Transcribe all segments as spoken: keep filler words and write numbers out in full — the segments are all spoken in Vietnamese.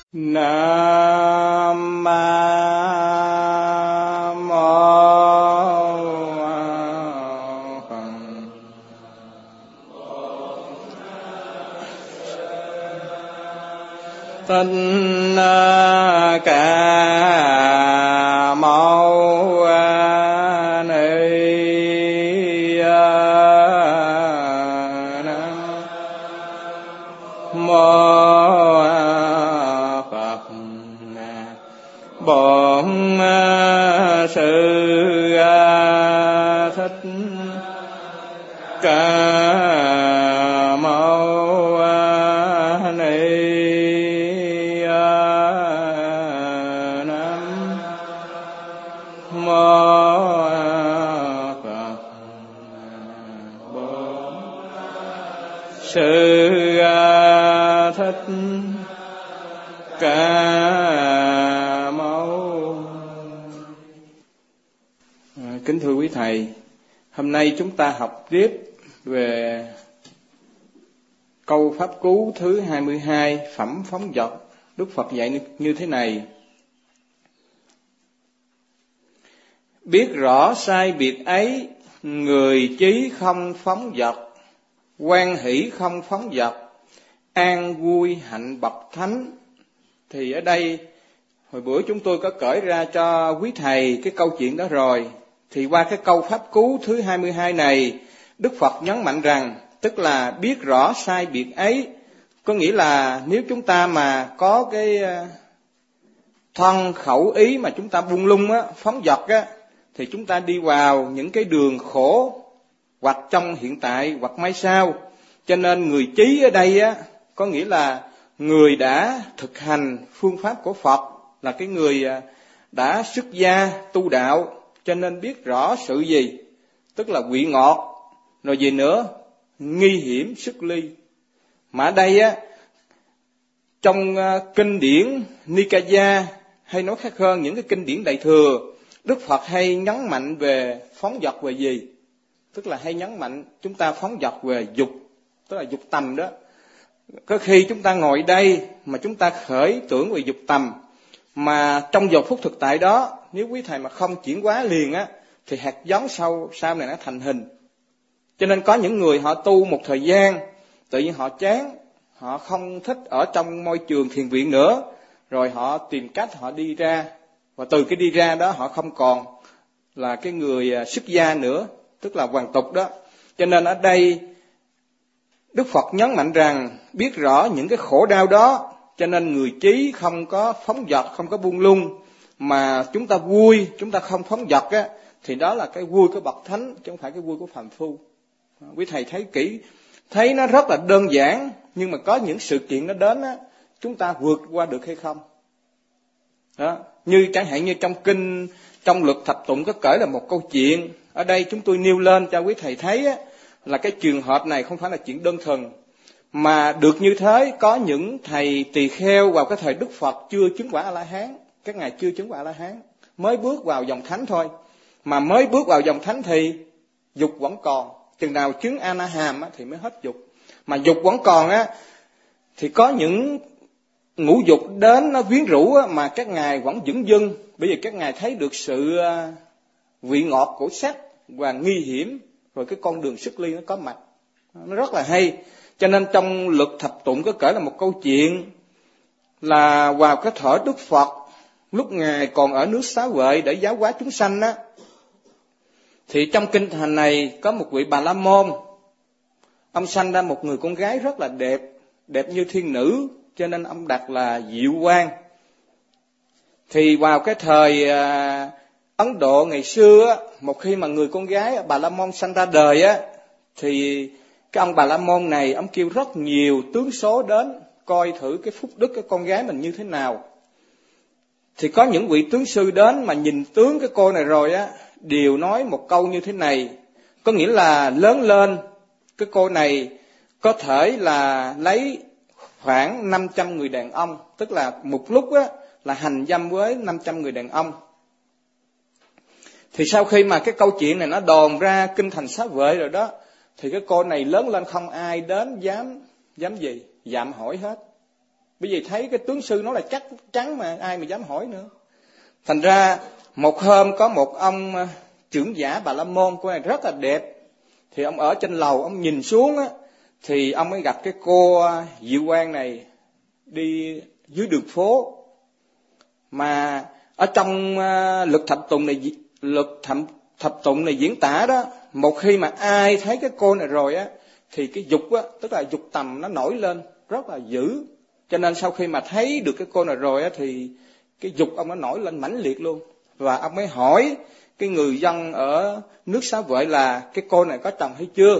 Nam mô Thích Ca Mâu Ni Nam mô Bổn Sư Thích Ca Mâu Ni Nam mô Phật. Bổn Sư Thích Ca Mâu. Kính thưa quý thầy, hôm nay chúng ta học tiếp về câu pháp cú thứ hai mươi hai, phẩm phóng dật. Đức Phật dạy như thế này: biết rõ sai biệt ấy, người chí không phóng dật, hoan hỷ không phóng dật, an vui hạnh bậc thánh. Thì ở đây hồi bữa chúng tôi có cởi ra cho quý thầy cái câu chuyện đó rồi. Thì qua cái câu pháp cú thứ hai mươi hai này, Đức Phật nhấn mạnh rằng, tức là biết rõ sai biệt ấy, có nghĩa là nếu chúng ta mà có cái thân khẩu ý mà chúng ta buông lung á, phóng dật á, thì chúng ta đi vào những cái đường khổ, hoặc trong hiện tại hoặc mai sau. Cho nên người chí ở đây á, có nghĩa là người đã thực hành phương pháp của Phật, là cái người đã xuất gia tu đạo, cho nên biết rõ sự gì, tức là vị ngọt, rồi gì nữa, nghi hiểm xuất ly. Mà ở đây á, trong kinh điển Nikaya, hay nói khác hơn những cái kinh điển Đại Thừa, Đức Phật hay nhấn mạnh về phóng dật về gì? Tức là hay nhấn mạnh chúng ta phóng dật về dục, tức là dục tầm đó. Có khi chúng ta ngồi đây mà chúng ta khởi tưởng về dục tầm, mà trong giờ phút thực tại đó, nếu quý thầy mà không chuyển hóa liền á, thì hạt giống sau sau này nó thành hình. Cho nên có những người họ tu một thời gian, tự nhiên họ chán, họ không thích ở trong môi trường thiền viện nữa, rồi họ tìm cách họ đi ra, và từ cái đi ra đó họ không còn là cái người xuất gia nữa, tức là hoàn tục đó. Cho nên ở đây Đức Phật nhấn mạnh rằng biết rõ những cái khổ đau đó, cho nên người trí không có phóng dật, không có buông lung, mà chúng ta vui, chúng ta không phóng dật á, thì đó là cái vui của bậc thánh, chứ không phải cái vui của phàm phu. Quý thầy thấy kỹ, thấy nó rất là đơn giản, nhưng mà có những sự kiện nó đến á, chúng ta vượt qua được hay không? Đó, như chẳng hạn như trong kinh, trong luật thập tụng có kể là một câu chuyện, ở đây chúng tôi nêu lên cho quý thầy thấy á, là cái trường hợp này không phải là chuyện đơn thuần, mà được như thế có những thầy tỳ kheo vào cái thời Đức Phật chưa chứng quả A-la-hán, các ngài chưa chứng quả A-la-hán, mới bước vào dòng thánh thôi, mà mới bước vào dòng thánh thì dục vẫn còn, chừng nào chứng A-na-hàm á, thì mới hết dục, mà dục vẫn còn á, thì có những ngũ dục đến nó quyến rũ á, mà các ngài vẫn dửng dưng, bởi vì các ngài thấy được sự vị ngọt của sắc và nguy hiểm, rồi cái con đường xuất ly nó có mặt, nó rất là hay. Cho nên trong luật thập tụng có kể là một câu chuyện là vào cái thời Đức Phật, lúc ngài còn ở nước Xá Vệ để giáo hóa chúng sanh á, thì trong kinh thành này có một vị Bà La Môn, ông sanh ra một người con gái rất là đẹp, đẹp như thiên nữ, cho nên ông đặt là Diệu Quang. Thì vào cái thời à, Ấn Độ ngày xưa á, một khi mà người con gái Bà La Môn sanh ra đời á, thì cái ông Bà La Môn này, ông kêu rất nhiều tướng số đến coi thử cái phúc đức cái con gái mình như thế nào. Thì có những vị tướng sư đến mà nhìn tướng cái cô này rồi á, đều nói một câu như thế này, có nghĩa là lớn lên cái cô này có thể là lấy khoảng năm trăm người đàn ông, tức là một lúc á là hành dâm với năm trăm người đàn ông. Thì sau khi mà cái câu chuyện này nó đồn ra kinh thành Xá Vệ rồi đó, thì cái cô này lớn lên không ai đến dám dám gì dạm hỏi hết. Bởi vì thấy cái tướng sư nói là chắc chắn mà ai mà dám hỏi nữa. Thành ra một hôm có một ông trưởng giả Bà La Môn, cô này rất là đẹp. Thì ông ở trên lầu, ông nhìn xuống á, thì ông mới gặp cái cô Diệu Quang này đi dưới đường phố. Mà ở trong lực thập tụng này, lực thập, thập tụng này diễn tả đó, một khi mà ai thấy cái cô này rồi á, thì cái dục á, tức là dục tầm nó nổi lên rất là dữ. Cho nên sau khi mà thấy được cái cô này rồi á, thì cái dục ông nó nổi lên mãnh liệt luôn. Và ông mới hỏi cái người dân ở nước Xá Vệ là cái cô này có chồng hay chưa.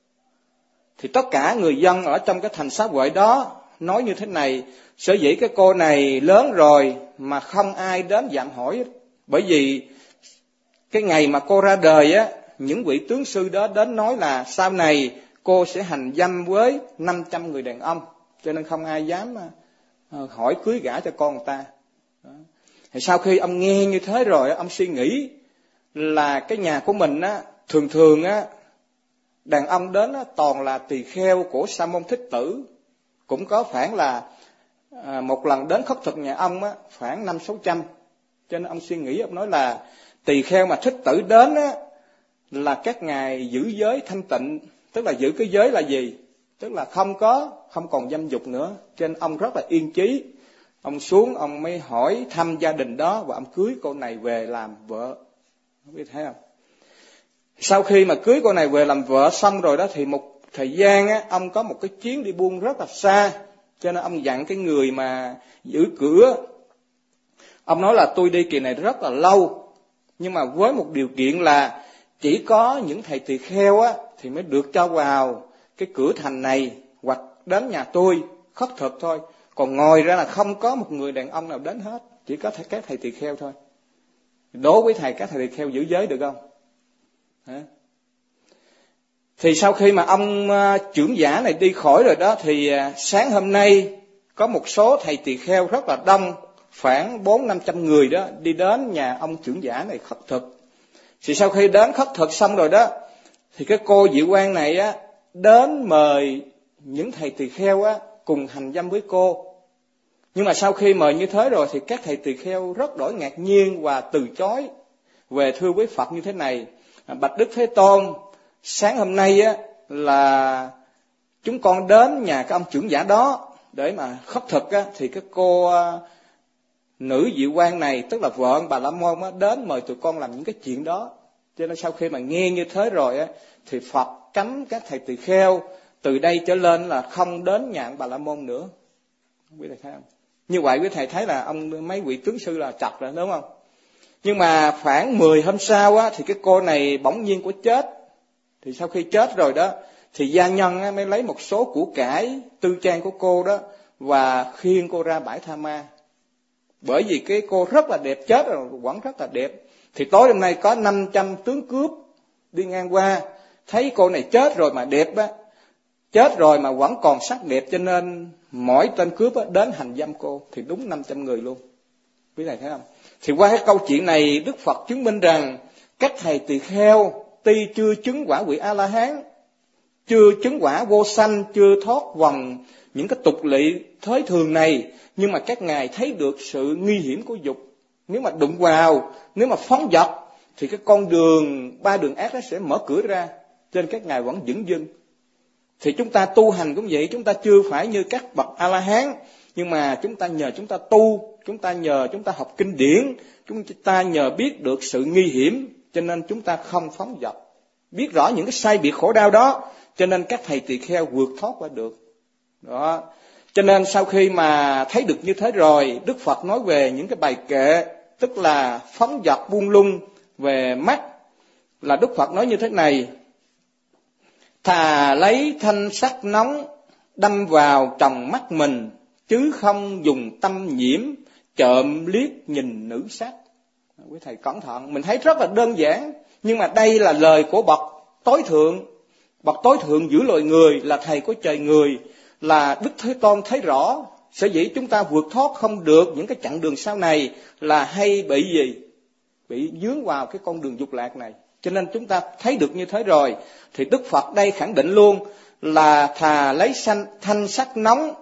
Thì tất cả người dân ở trong cái thành Xá Vệ đó nói như thế này: sở dĩ cái cô này lớn rồi mà không ai đến dạm hỏi. Bởi vì cái ngày mà cô ra đời á, những vị tướng sư đó đến nói là sau này cô sẽ hành dâm với năm trăm người đàn ông, cho nên không ai dám hỏi cưới gả cho con người ta. Đó. Thì sau khi ông nghe như thế rồi, ông suy nghĩ là cái nhà của mình á, thường thường á, đàn ông đến á, toàn là tỳ kheo của Sa Môn Thích Tử. Cũng có khoảng là à, một lần đến khất thực nhà ông á, khoảng năm sáu trăm. Cho nên ông suy nghĩ, ông nói là tỳ kheo mà Thích Tử đến á, là các ngài giữ giới thanh tịnh. Tức là giữ cái giới là gì? Tức là không có, không còn dâm dục nữa. Cho nên ông rất là yên chí. Ông xuống, ông mới hỏi thăm gia đình đó và ông cưới cô này về làm vợ. Không biết thấy không? Sau khi mà cưới cô này về làm vợ xong rồi đó, thì một thời gian á, ông có một cái chuyến đi buôn rất là xa. Cho nên ông dặn cái người mà giữ cửa, ông nói là tôi đi kỳ này rất là lâu, nhưng mà với một điều kiện là chỉ có những thầy tỳ kheo á, thì mới được cho vào cái cửa thành này hoặc đến nhà tôi khất thực thôi. Còn ngoài ra là không có một người đàn ông nào đến hết, chỉ có các thầy tỳ kheo thôi. Đối với thầy, các thầy tỳ kheo giữ giới được không? Hả? Thì sau khi mà ông trưởng giả này đi khỏi rồi đó, thì sáng hôm nay có một số thầy tỳ kheo rất là đông, khoảng bốn năm trăm người đó, đi đến nhà ông trưởng giả này khất thực. Thì sau khi đến khất thực xong rồi đó, thì cái cô Diệu Quang này á, đến mời những thầy tỳ kheo á, cùng hành dâm với cô. Nhưng mà sau khi mời như thế rồi, thì các thầy tỳ kheo rất đổi ngạc nhiên và từ chối. Về thưa với Phật như thế này: bạch Đức Thế Tôn, sáng hôm nay á, là chúng con đến nhà cái ông trưởng giả đó để mà khất thực á, thì cái cô nữ Diệu Quang này, tức là vợ ông Bà La Môn á, đến mời tụi con làm những cái chuyện đó. Cho nên sau khi mà nghe như thế rồi á, thì Phật cấm các thầy tỳ kheo từ đây trở lên là không đến nhà ông Bà La Môn nữa. Quý thầy thấy không? Như vậy quý thầy thấy là ông mấy vị tướng sư là chặt rồi, đúng không? Nhưng mà khoảng mười hôm sau á, thì cái cô này bỗng nhiên của chết. Thì sau khi chết rồi đó, thì gia nhân á, mới lấy một số của cải tư trang của cô đó và khiêng cô ra bãi Tha Ma. Bởi vì cái cô rất là đẹp, chết rồi vẫn rất là đẹp. Thì tối hôm nay có năm trăm tướng cướp đi ngang qua, thấy cô này chết rồi mà đẹp á, chết rồi mà vẫn còn sắc đẹp, cho nên mỗi tên cướp á, đến hành dâm cô. Thì đúng năm trăm người luôn. Quý thầy thấy không? Thì qua cái câu chuyện này, Đức Phật chứng minh rằng các thầy tỳ kheo tuy chưa chứng quả vị A-la-hán, chưa chứng quả vô sanh, chưa thoát vòng những cái tục lệ thới thường này, nhưng mà các ngài thấy được sự nguy hiểm của dục. Nếu mà đụng vào, nếu mà phóng dật, thì cái con đường, ba đường ác nó sẽ mở cửa ra. Cho nên các ngài vẫn vững dưng. Thì chúng ta tu hành cũng vậy, chúng ta chưa phải như các bậc A-la-hán, nhưng mà chúng ta nhờ chúng ta tu, chúng ta nhờ chúng ta học kinh điển, chúng ta nhờ biết được sự nguy hiểm, cho nên chúng ta không phóng dật. Biết rõ những cái sai biệt khổ đau đó, cho nên các thầy tỳ kheo vượt thoát qua được. Đó. Cho nên sau khi mà thấy được như thế rồi, Đức Phật nói về những cái bài kệ, tức là phóng dật buông lung về mắt, là Đức Phật nói như thế này: thà lấy thanh sắc nóng đâm vào tròng mắt mình, chứ không dùng tâm nhiễm trộm liếc nhìn nữ sắc. Quý thầy cẩn thận, mình thấy rất là đơn giản, nhưng mà đây là lời của bậc tối thượng. Bậc tối thượng giữa loài người, là thầy của trời người, là Đức Thế Tôn thấy rõ. Sở dĩ chúng ta vượt thoát không được những cái chặng đường sau này là hay bị gì? Bị dướng vào cái con đường dục lạc này. Cho nên chúng ta thấy được như thế rồi, thì Đức Phật đây khẳng định luôn là thà lấy sanh, thanh sắc nóng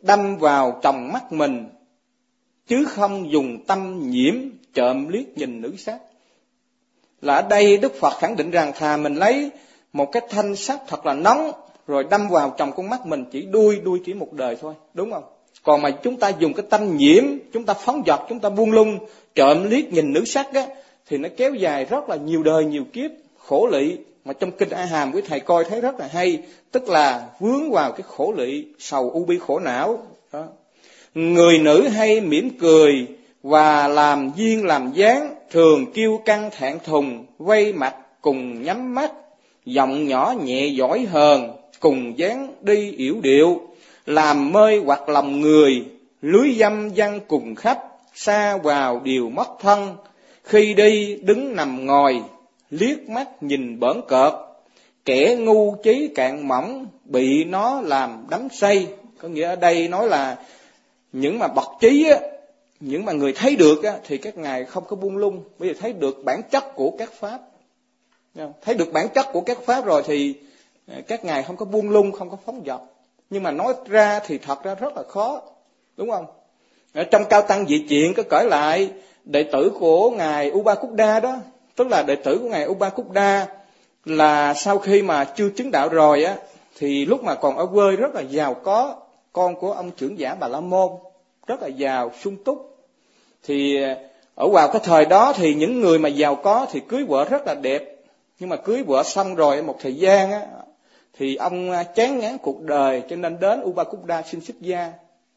đâm vào trong mắt mình, chứ không dùng tâm nhiễm trộm liếc nhìn nữ sắc. Là ở đây Đức Phật khẳng định rằng thà mình lấy một cái thanh sắt thật là nóng rồi đâm vào trong con mắt mình, chỉ đuôi đuôi chỉ một đời thôi, đúng không? Còn mà chúng ta dùng cái tâm nhiễm, chúng ta phóng dật, chúng ta buông lung trộm liếc nhìn nữ sắc á, thì nó kéo dài rất là nhiều đời nhiều kiếp khổ lụy. Mà trong kinh A Hàm quý thầy coi thấy rất là hay, tức là vướng vào cái khổ lụy sầu u bi khổ não đó. Người nữ hay mỉm cười và làm duyên làm dáng, thường kiêu căng thẹn thùng, vây mặt cùng nhắm mắt, giọng nhỏ nhẹ giỏi hờn, cùng dáng đi yểu điệu, làm mê hoặc lòng người, lưới dâm văn cùng khắp, xa vào điều mất thân, khi đi đứng nằm ngồi, liếc mắt nhìn bỡn cợt, kẻ ngu trí cạn mỏng, bị nó làm đắm say. Có nghĩa ở đây nói là những mà bậc trí á, những mà người thấy được á, thì các ngài không có buông lung, bởi vì thấy được bản chất của các pháp. Thấy được bản chất của các pháp rồi thì các ngài không có buông lung, không có phóng dật. Nhưng mà nói ra thì thật ra rất là khó, đúng không? Ở trong Cao Tăng Dị Chuyện có kể lại đệ tử của ngài Upa-Khuddha đó, tức là đệ tử của ngài Upa-Khuddha là sau khi mà chưa chứng đạo rồi á, thì lúc mà còn ở quê rất là giàu có, con của ông trưởng giả Bà La Môn, rất là giàu sung túc. Thì ở vào cái thời đó thì những người mà giàu có thì cưới vợ rất là đẹp, nhưng mà cưới vợ xong rồi một thời gian á, thì ông chán ngán cuộc đời cho nên đến Upa-Khuddha xin xuất gia.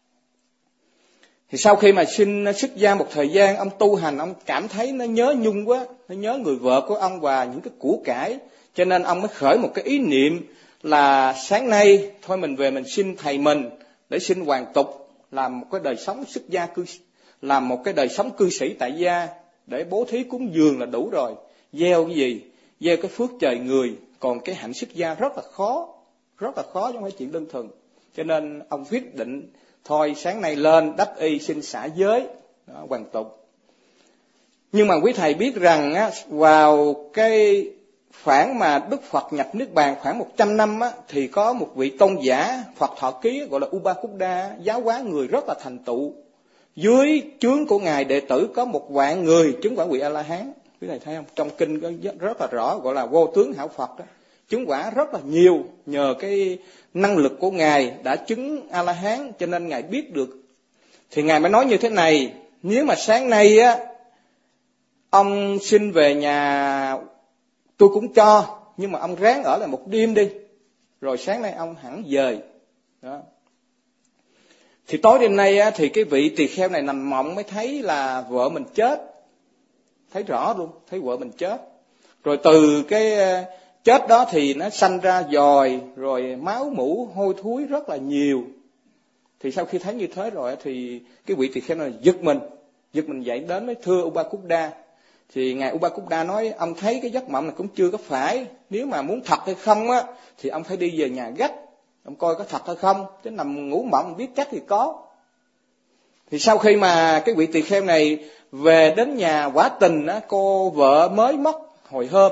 Thì sau khi mà xin xuất gia một thời gian, ông tu hành, ông cảm thấy nó nhớ nhung quá, nó nhớ người vợ của ông và những cái của cải, cho nên ông mới khởi một cái ý niệm là sáng nay thôi mình về mình xin thầy mình để xin hoàn tục, làm một cái đời sống xuất gia cư, làm một cái đời sống cư sĩ tại gia, để bố thí cúng dường là đủ rồi. Gieo cái gì? Gieo cái phước trời người, còn cái hạnh xuất gia rất là khó, rất là khó chứ không phải chuyện đơn thuần. Cho nên ông quyết định thôi sáng nay lên đắp y xin xả giới, đó, hoàn tục. Nhưng mà quý thầy biết rằng á, vào cái khoảng mà Đức Phật nhập Niết Bàn khoảng một trăm năm á, thì có một vị tôn giả Phật Thọ Ký gọi là Upa-Khuddha giáo hóa người rất là thành tựu. Dưới trướng của ngài đệ tử có một vạn người chứng quả vị A-la-hán. Quý thầy thấy không? Trong kinh có rất là rõ, gọi là vô tướng hảo Phật đó. Chứng quả rất là nhiều, nhờ cái năng lực của ngài đã chứng A-la-hán cho nên ngài biết được. Thì ngài mới nói như thế này: nếu mà sáng nay á ông xin về nhà tôi cũng cho, nhưng mà ông ráng ở lại một đêm đi, rồi sáng nay ông hẳn dời. Đó. Thì tối đêm nay á, thì cái vị tỳ kheo này nằm mộng mới thấy là vợ mình chết, thấy rõ luôn, thấy vợ mình chết. Rồi từ cái chết đó thì nó sanh ra dòi, rồi máu mủ hôi thối rất là nhiều. Thì sau khi thấy như thế rồi thì cái vị tỳ kheo này giật mình, giật mình dậy đến mới thưa Upa-Khuddha. Thì ngài Upa-Khuddha nói ông thấy cái giấc mộng này cũng chưa có phải, nếu mà muốn thật hay không á thì ông phải đi về nhà gấp, ông coi có thật hay không, chứ nằm ngủ mộng biết chắc thì có. Thì sau khi mà cái vị tỳ kheo này về đến nhà, quả tình á cô vợ mới mất hồi hôm.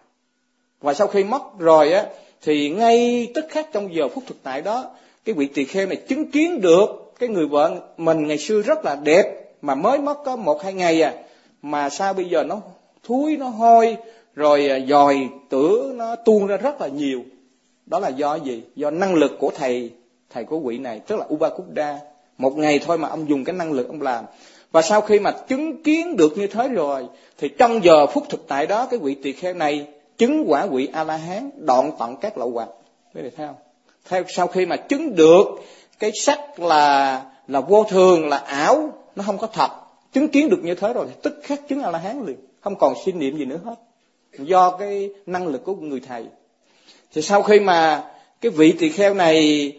Và sau khi mất rồi á thì ngay tức khắc trong giờ phút thực tại đó, cái vị tỳ kheo này chứng kiến được cái người vợ mình ngày xưa rất là đẹp mà mới mất có một hai ngày à, mà sao bây giờ nó thúi, nó hôi, rồi dòi tửa nó tuôn ra rất là nhiều. Đó là do gì? Do năng lực của thầy, thầy của vị này, tức là Upa-Khuddha. Một ngày thôi mà ông dùng cái năng lực ông làm. Và sau khi mà chứng kiến được như thế rồi, thì trong giờ phút thực tại đó, cái vị tỳ kheo này chứng quả vị A-la-hán, đoạn tận các lậu hoặc. Quý vị thấy không? Theo sau khi mà chứng được cái sắc là là vô thường, là ảo, nó không có thật, chứng kiến được như thế rồi thì tức khắc chứng A-la-hán liền, không còn suy niệm gì nữa hết, do cái năng lực của người thầy. Thì sau khi mà cái vị tỳ kheo này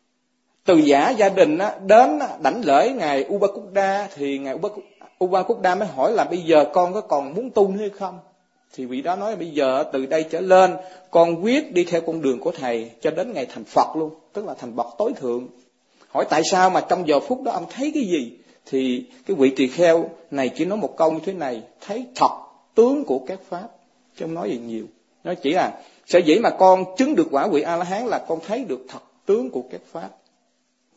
từ giả gia đình á, đến đảnh lễ ngài Upa-Khuddha, thì ngài Upa-Khuddha mới hỏi là bây giờ con có còn muốn tu hay không? Thì vị đó nói bây giờ từ đây trở lên con quyết đi theo con đường của thầy cho đến ngày thành Phật luôn, tức là thành bậc tối thượng. Hỏi tại sao mà trong giờ phút đó ông thấy cái gì? Thì cái vị tỳ kheo này chỉ nói một câu như thế này: thấy thật tướng của các pháp, chứ không nói gì nhiều. Nó chỉ là sở dĩ mà con chứng được quả vị A-la-hán là con thấy được thật tướng của các pháp.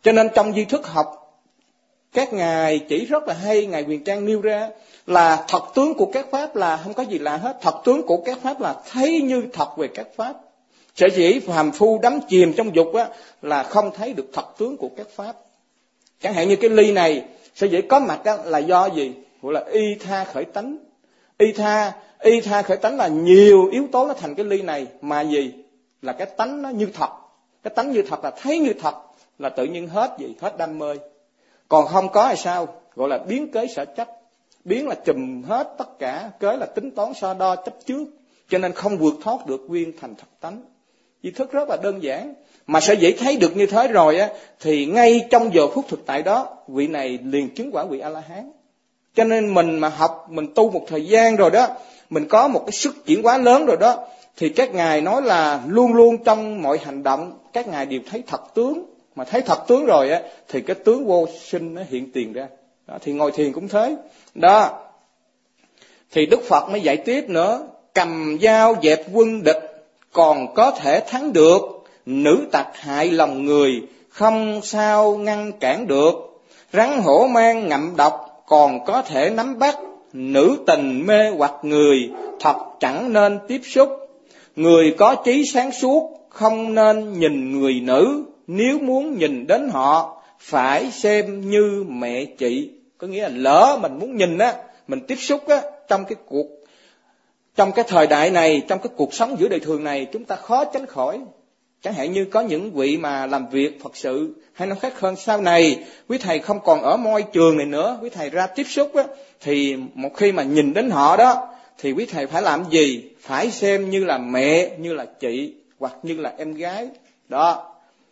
Cho nên trong Duy Thức học, các ngài chỉ rất là hay, ngài Huyền Trang nêu ra là thật tướng của các pháp là không có gì lạ hết. Thật tướng của các pháp là thấy như thật về các pháp. Sở dĩ phàm phu đắm chìm trong dục á, là không thấy được thật tướng của các pháp. Chẳng hạn như cái ly này, sở dĩ có mặt á, là do gì? Gọi là y tha khởi tánh. Y tha, y tha khởi tánh là nhiều yếu tố nó thành cái ly này. Mà gì? Là cái tánh nó như thật. Cái tánh như thật là thấy như thật, là tự nhiên hết gì? Hết đam mê. Còn không có hay sao? Gọi là biến kế sở chấp. Biến là chùm hết tất cả, kế là tính toán so đo chấp trước. Cho nên không vượt thoát được nguyên thành thật tánh. Duy Thức rất là đơn giản. Mà sẽ dễ thấy được như thế rồi á, thì ngay trong giờ phút thực tại đó, vị này liền chứng quả vị A-la-hán. Cho nên mình mà học, mình tu một thời gian rồi đó, mình có một cái sức chuyển hóa lớn rồi đó, thì các ngài nói là luôn luôn trong mọi hành động, các ngài đều thấy thật tướng. Mà thấy thật tướng rồi á, thì cái tướng vô sinh nó hiện tiền ra. Đó, thì ngồi thiền cũng thế. Đó. Thì Đức Phật mới dạy tiếp nữa, cầm dao dẹp quân địch, còn có thể thắng được. Nữ tặc hại lòng người, không sao ngăn cản được. Rắn hổ mang ngậm độc, còn có thể nắm bắt. Nữ tình mê hoặc người, thật chẳng nên tiếp xúc. Người có trí sáng suốt, không nên nhìn người nữ. Nếu muốn nhìn đến họ, phải xem như mẹ chị. Có nghĩa là lỡ mình muốn nhìn á, mình tiếp xúc á, trong cái cuộc, trong cái thời đại này, trong cái cuộc sống giữa đời thường này, chúng ta khó tránh khỏi. Chẳng hạn như có những vị mà làm việc Phật sự, hay nói khác hơn, sau này quý thầy không còn ở môi trường này nữa, quý thầy ra tiếp xúc á, thì một khi mà nhìn đến họ đó, thì quý thầy phải làm gì? Phải xem như là mẹ, như là chị, hoặc như là em gái. Đó.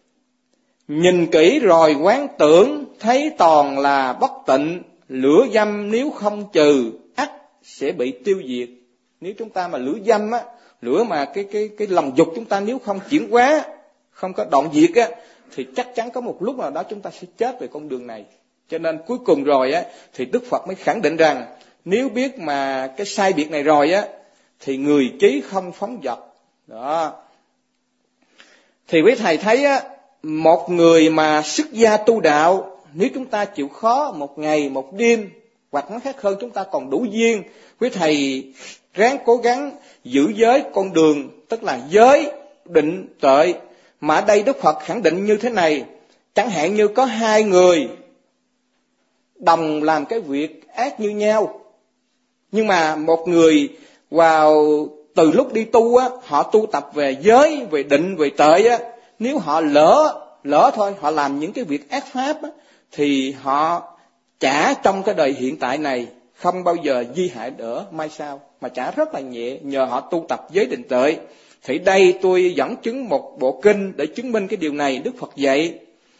Nhìn kỹ rồi quán tưởng, thấy toàn là bất tịnh. Lửa dâm nếu không trừ, ắt sẽ bị tiêu diệt. Nếu chúng ta mà lửa dâm á, lửa mà cái cái cái lòng dục chúng ta nếu không chuyển hóa, không có đoạn diệt á, thì chắc chắn có một lúc nào đó chúng ta sẽ chết về con đường này. Cho nên cuối cùng rồi á, thì Đức Phật mới khẳng định rằng nếu biết mà cái sai biệt này rồi á, thì người trí không phóng dật. Đó. Thì quý thầy thấy á, một người mà xuất gia tu đạo, nếu chúng ta chịu khó một ngày một đêm, hoặc nói khác hơn chúng ta còn đủ duyên, quý thầy ráng cố gắng giữ giới con đường, tức là giới định tuệ. Mà ở đây Đức Phật khẳng định như thế này, chẳng hạn như có hai người đồng làm cái việc ác như nhau, nhưng mà một người vào từ lúc đi tu á, họ tu tập về giới, về định, về tuệ á, nếu họ lỡ lỡ thôi, họ làm những cái việc ác pháp á, thì họ trả trong cái đời hiện tại này không bao giờ di hại đỡ mai sau, mà trả rất là nhẹ nhờ họ tu tập giới định tuệ. Thì đây tôi dẫn chứng một bộ kinh để chứng minh cái điều này. Đức Phật dạy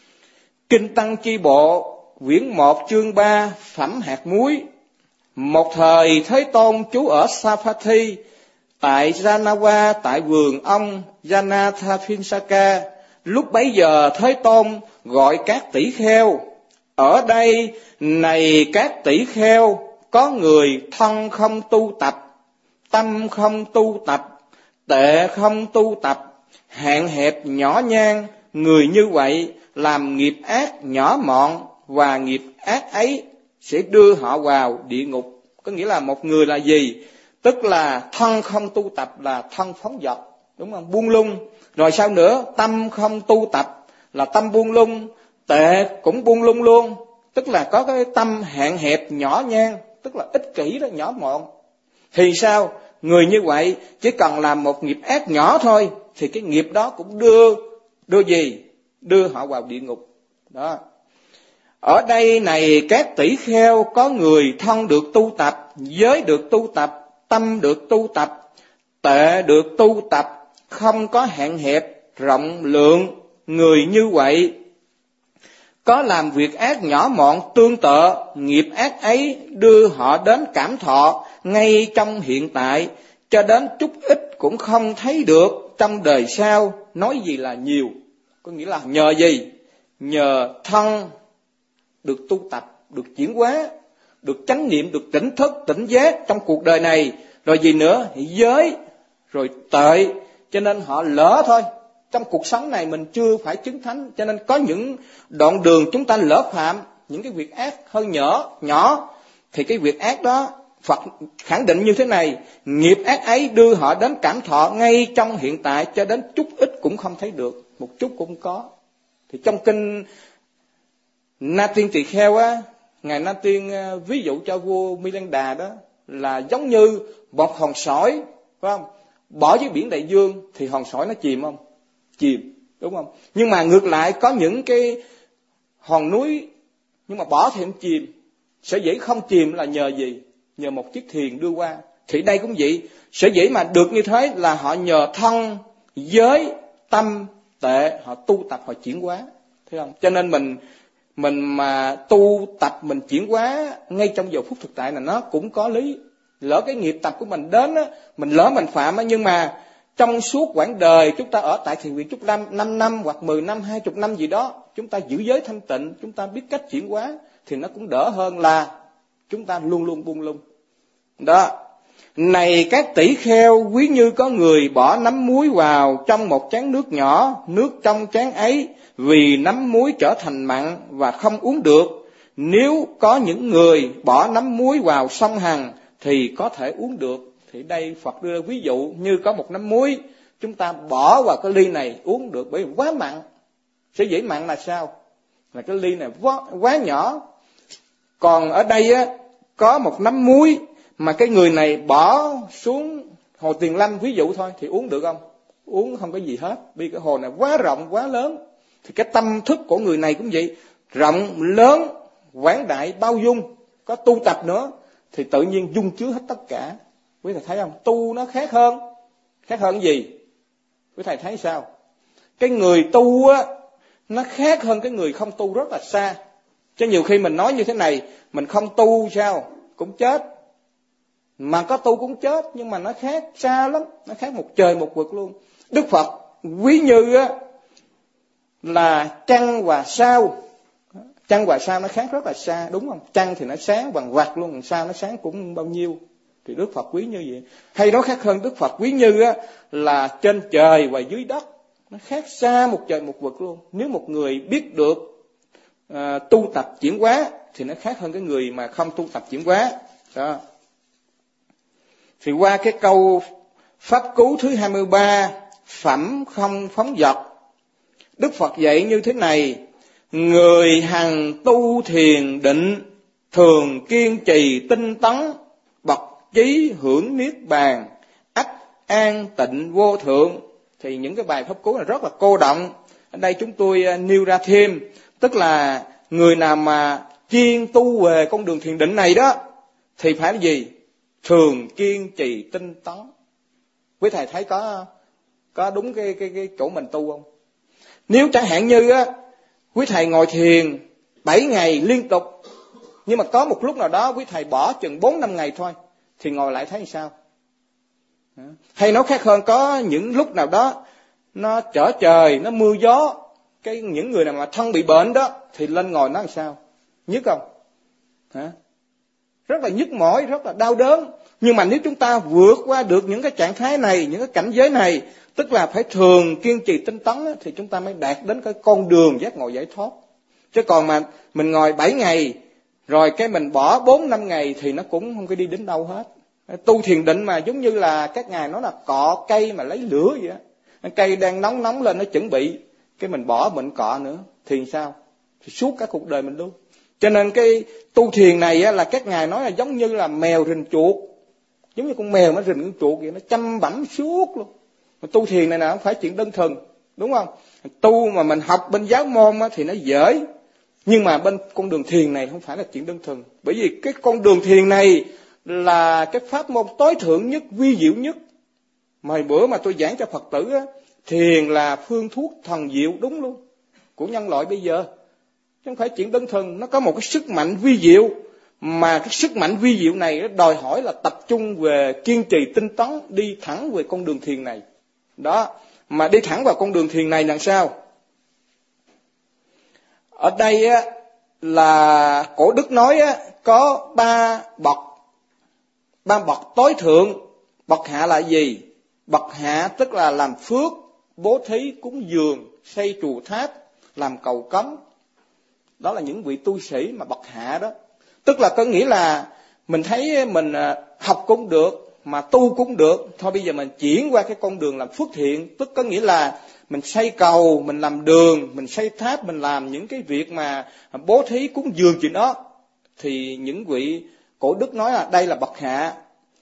Kinh Tăng Chi Bộ quyển một chương ba phẩm hạt muối. Một thời Thế Tôn trú ở Savatthi tại Janawa, tại vườn ông Janathapinsaka. Lúc bấy giờ Thế Tôn gọi các tỷ kheo, ở đây này các tỷ kheo, có người thân không tu tập, tâm không tu tập, tệ không tu tập, hạn hẹp nhỏ nhan. Người như vậy làm nghiệp ác nhỏ mọn, và nghiệp ác ấy sẽ đưa họ vào địa ngục. Có nghĩa là một người là gì? Tức là thân không tu tập là thân phóng dật, đúng không? Buông lung. Rồi sao nữa? Tâm không tu tập là tâm buông lung, tệ cũng buông lung luôn, tức là có cái tâm hạn hẹp nhỏ nhan, tức là ích kỷ đó, nhỏ mọn. Thì sao? Người như vậy chỉ cần làm một nghiệp ác nhỏ thôi, thì cái nghiệp đó cũng đưa đưa gì? Đưa họ vào địa ngục. Đó. Ở đây này các tỷ kheo, có người thân được tu tập, giới được tu tập, tâm được tu tập, tệ được tu tập, không có hạn hẹp, rộng lượng. Người như vậy có làm việc ác nhỏ mọn tương tự, nghiệp ác ấy đưa họ đến cảm thọ ngay trong hiện tại, cho đến chút ít cũng không thấy được trong đời sau. Nói gì là nhiều, có nghĩa là nhờ gì? Nhờ thân được tu tập, được chuyển hóa, được chánh niệm, được tỉnh thức, tỉnh giác trong cuộc đời này. Rồi gì nữa? Giới, rồi tuệ. Cho nên họ lỡ thôi, trong cuộc sống này mình chưa phải chứng thánh, cho nên có những đoạn đường chúng ta lỡ phạm những cái việc ác hơn nhỏ nhỏ, thì cái việc ác đó Phật khẳng định như thế này: nghiệp ác ấy đưa họ đến cảm thọ ngay trong hiện tại, cho đến chút ít cũng không thấy được, một chút cũng có. Thì trong kinh Na Tiên Tỳ Kheo á, ngài Na Tiên ví dụ cho vua Milinda đó là giống như một hòn sỏi, phải không? Bỏ dưới biển đại dương thì hòn sỏi nó chìm không? Chìm, đúng không? Nhưng mà ngược lại có những cái hòn núi nhưng mà bỏ thì không chìm. Sở dĩ không chìm là nhờ gì? Nhờ một chiếc thuyền đưa qua. Thì đây cũng vậy, sở dĩ mà được như thế là họ nhờ thân, giới, tâm, tệ, họ tu tập, họ chuyển hóa, thấy không? Cho nên mình mình mà tu tập, mình chuyển hóa ngay trong giờ phút thực tại là nó cũng có lý. Lỡ cái nghiệp tập của mình đến á, mình lỡ mình phạm á, nhưng mà trong suốt quãng đời chúng ta ở tại thiền viện Trúc Lâm năm năm hoặc mười năm, hai mươi năm gì đó, chúng ta giữ giới thanh tịnh, chúng ta biết cách chuyển hóa thì nó cũng đỡ hơn là chúng ta luôn luôn buông lung. Đó. Này các tỷ kheo, quý như có người bỏ nắm muối vào trong một chén nước nhỏ, nước trong chén ấy vì nắm muối trở thành mặn và không uống được. Nếu có những người bỏ nắm muối vào sông Hằng thì có thể uống được. Thì đây Phật đưa ví dụ như có một nắm muối, chúng ta bỏ vào cái ly này uống được bởi vì quá mặn. Sẽ dễ mặn là sao? Là cái ly này quá, quá nhỏ. Còn ở đây á, có một nắm muối mà cái người này bỏ xuống hồ Tuyền Lâm ví dụ thôi thì uống được không? Uống không có gì hết, vì cái hồ này quá rộng, quá lớn. Thì cái tâm thức của người này cũng vậy, rộng, lớn, quảng đại, bao dung, có tu tập nữa thì tự nhiên dung chứa hết tất cả. Quý thầy thấy không? Tu nó khác hơn. Khác hơn gì? Quý thầy thấy sao? Cái người tu á, nó khác hơn cái người không tu rất là xa. Chứ nhiều khi mình nói như thế này, mình không tu sao? Cũng chết. Mà có tu cũng chết, nhưng mà nó khác xa lắm. Nó khác một trời một vực luôn. Đức Phật ví như á, là trăng và sao. Trăng và sao nó khác rất là xa, đúng không? Trăng thì nó sáng vằng vặc luôn, sao nó sáng cũng bao nhiêu. Thì Đức Phật quý như vậy. Hay nói khác hơn, Đức Phật quý như á, là trên trời và dưới đất. Nó khác xa một trời một vực luôn. Nếu một người biết được uh, tu tập chuyển hóa thì nó khác hơn cái người mà không tu tập chuyển hóa. Đó. Thì qua cái câu pháp cú thứ hai mươi ba, phẩm không phóng dật, Đức Phật dạy như thế này: người hằng tu thiền định, thường kiên trì tinh tấn, bậc chí hưởng niết bàn, ắt an tịnh vô thượng. Thì những cái bài pháp cú này rất là cô động. Ở đây chúng tôi nêu ra thêm, tức là người nào mà chuyên tu về con đường thiền định này đó thì phải là gì? Thường kiên trì tinh tấn. Quý thầy thấy có có đúng cái cái cái chỗ mình tu không? Nếu chẳng hạn như á, quý thầy ngồi thiền bảy ngày liên tục, nhưng mà có một lúc nào đó quý thầy bỏ chừng bốn năm ngày thôi, thì ngồi lại thấy sao? Hay nói khác hơn, có những lúc nào đó nó trở trời, nó mưa gió, cái những người nào mà thân bị bệnh đó thì lên ngồi nó làm sao? Nhức không? Hả? Rất là nhức mỏi, rất là đau đớn. Nhưng mà nếu chúng ta vượt qua được những cái trạng thái này, những cái cảnh giới này, tức là phải thường kiên trì tinh tấn, thì chúng ta mới đạt đến cái con đường giác ngộ giải thoát. Chứ còn mà mình ngồi bảy ngày rồi cái mình bỏ bốn năm ngày thì nó cũng không có đi đến đâu hết. Tu thiền định mà giống như là các ngài nói là cọ cây mà lấy lửa vậy đó. Cây đang nóng nóng lên nó chuẩn bị, cái mình bỏ mình cọ nữa thì sao? Thì suốt cả cuộc đời mình luôn. Cho nên cái tu thiền này á, là các ngài nói là giống như là mèo rình chuột, giống như con mèo nó rình con chuột vậy, nó chăm bẵm suốt luôn. Mà tu thiền này là không phải chuyện đơn thuần, đúng không? Tu mà mình học bên giáo môn á, thì nó dễ, nhưng mà bên con đường thiền này không phải là chuyện đơn thuần. Bởi vì cái con đường thiền này là cái pháp môn tối thượng nhất, vi diệu nhất. Mà bữa mà tôi giảng cho Phật tử á, thiền là phương thuốc thần diệu đúng luôn của nhân loại bây giờ. Chứ không phải chuyện đơn thuần, nó có một cái sức mạnh vi diệu, mà cái sức mạnh vi diệu này nó đòi hỏi là tập trung về kiên trì tinh tấn, đi thẳng về con đường thiền này. Đó, mà đi thẳng vào con đường thiền này là sao? Ở đây á, là cổ đức nói á, có ba bậc, ba bậc tối thượng. Bậc hạ là gì? Bậc hạ tức là làm phước, bố thí, cúng dường, xây chùa tháp, làm cầu cống. Đó là những vị tu sĩ mà bậc hạ đó. Tức là có nghĩa là mình thấy mình học cũng được, mà tu cũng được. Thôi bây giờ mình chuyển qua cái con đường làm phước thiện. Tức có nghĩa là mình xây cầu, mình làm đường, mình xây tháp, mình làm những cái việc mà bố thí, cúng dường chuyện đó. Thì những vị cổ đức nói là đây là bậc hạ.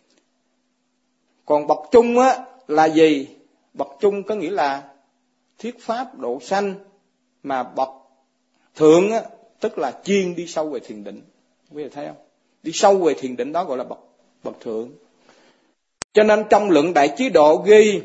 Còn bậc trung á là gì? Bậc trung có nghĩa là thuyết pháp độ sanh, mà bậc thượng á tức là chuyên đi sâu về thiền định. Quý vị thấy không? Đi sâu về thiền định đó gọi là bậc bậc thượng. Cho nên trong luận Đại Chí Độ ghi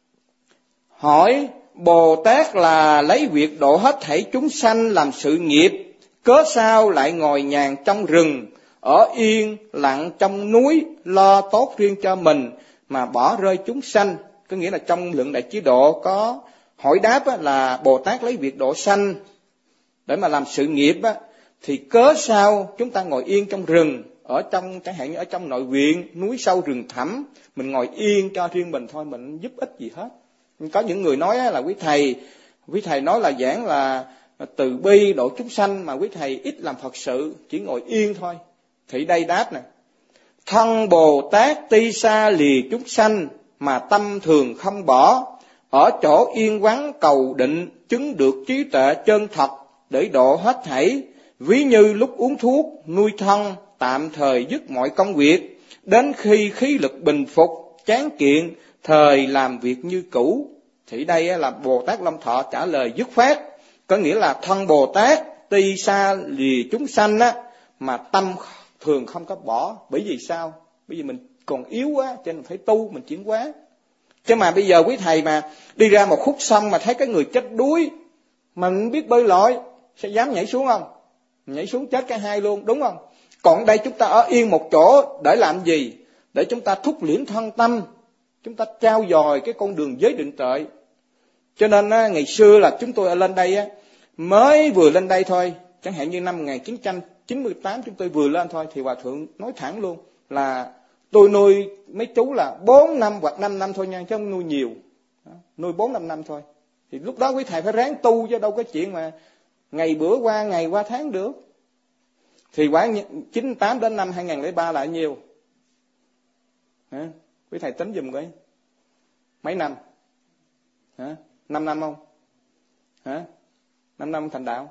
hỏi Bồ Tát là lấy việc độ hết thảy chúng sanh làm sự nghiệp, cớ sao lại ngồi nhàn trong rừng, ở yên lặng trong núi, lo tốt riêng cho mình mà bỏ rơi chúng sanh. Có nghĩa là trong luận Đại Chí Độ có hỏi đáp là Bồ Tát lấy việc độ sanh để mà làm sự nghiệp á, thì cớ sao chúng ta ngồi yên trong rừng, ở trong chẳng hạn như ở trong nội viện, núi sâu rừng thẳm, mình ngồi yên cho riêng mình thôi, mình giúp ích gì hết. Có những người nói là quý thầy, quý thầy nói là giảng là từ bi độ chúng sanh, mà quý thầy ít làm Phật sự, chỉ ngồi yên thôi. Thì đây đáp nè: thân Bồ Tát ti xa lìa chúng sanh, mà tâm thường không bỏ, ở chỗ yên vắng cầu định, chứng được trí tuệ chân thật để độ hết thảy. Ví như lúc uống thuốc nuôi thân, tạm thời dứt mọi công việc, đến khi khí lực bình phục, chán kiện, thời làm việc như cũ. Thì đây là Bồ Tát Long Thọ trả lời dứt khoát. Có nghĩa là thân Bồ Tát ti xa lìa chúng sanh á, mà tâm thường không có bỏ. Bởi vì sao? Bởi vì mình còn yếu quá, cho nên phải tu, mình chuyển hóa. Chứ mà bây giờ quý thầy mà đi ra một khúc sông mà thấy cái người chết đuối, mà mình biết bơi lội, sẽ dám nhảy xuống không? Nhảy xuống chết cả hai luôn, đúng không? Còn đây chúng ta ở yên một chỗ để làm gì? Để chúng ta thúc liễm thân tâm, chúng ta trao dồi cái con đường giới định tuệ. Cho nên á, ngày xưa là chúng tôi ở lên đây á, mới vừa lên đây thôi, chẳng hạn như năm một nghìn chín trăm chín mươi tám chúng tôi vừa lên thôi, thì Hòa Thượng nói thẳng luôn là tôi nuôi mấy chú là bốn năm hoặc năm năm thôi nha, chứ không nuôi nhiều. Nuôi bốn năm năm thôi. Thì lúc đó quý thầy phải ráng tu, chứ đâu có chuyện mà ngày bữa qua ngày qua tháng được. Thì quả chín mươi tám đến năm hai nghìn lẻ ba là nhiêu? Hả? Quý thầy tính giùm coi. Mấy năm? Hả? Năm năm không? Hả? Năm năm thành đạo.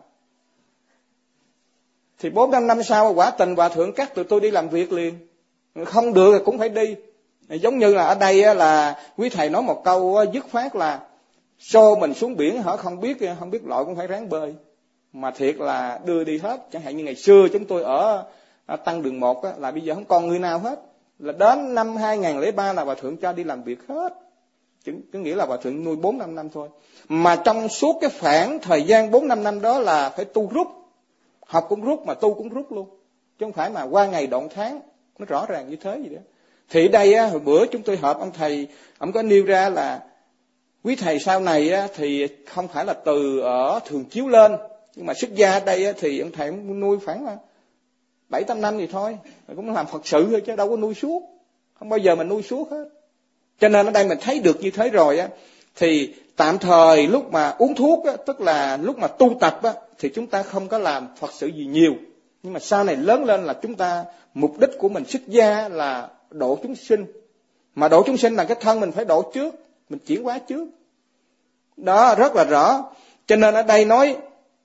Thì bốn năm năm sau quả tình Hòa Thượng cắt tụi tôi đi làm việc liền. Không được thì cũng phải đi. Giống như là ở đây là quý thầy nói một câu dứt khoát là xô mình xuống biển, họ không biết không biết lội cũng phải ráng bơi. Mà thiệt là đưa đi hết. Chẳng hạn như ngày xưa chúng tôi ở, ở Tăng Đường một á, là bây giờ không còn người nào hết. Là đến năm hai nghìn lẻ ba là Hòa Thượng cho đi làm việc hết. Cứ nghĩa là Hòa Thượng nuôi bốn năm năm thôi. Mà trong suốt cái khoảng thời gian bốn năm năm đó là phải tu rút. Học cũng rút mà tu cũng rút luôn. Chứ không phải mà qua ngày đoạn tháng. Nó rõ ràng như thế gì đó. Thì đây á, hồi bữa chúng tôi họp ông thầy, ông có nêu ra là quý thầy sau này á, thì không phải là từ ở Thường Chiếu lên. Nhưng mà xuất gia ở đây á, thì ông thầy nuôi khoảng bảy tám năm thì thôi. Cũng làm Phật sự thôi chứ đâu có nuôi suốt. Không bao giờ mà nuôi suốt hết. Cho nên ở đây mình thấy được như thế rồi á, thì tạm thời lúc mà uống thuốc á, tức là lúc mà tu tập á, thì chúng ta không có làm Phật sự gì nhiều. Nhưng mà sau này lớn lên là chúng ta, mục đích của mình xuất gia là độ chúng sinh. Mà độ chúng sinh là cái thân mình phải độ trước, mình chuyển hóa trước. Đó rất là rõ. Cho nên ở đây nói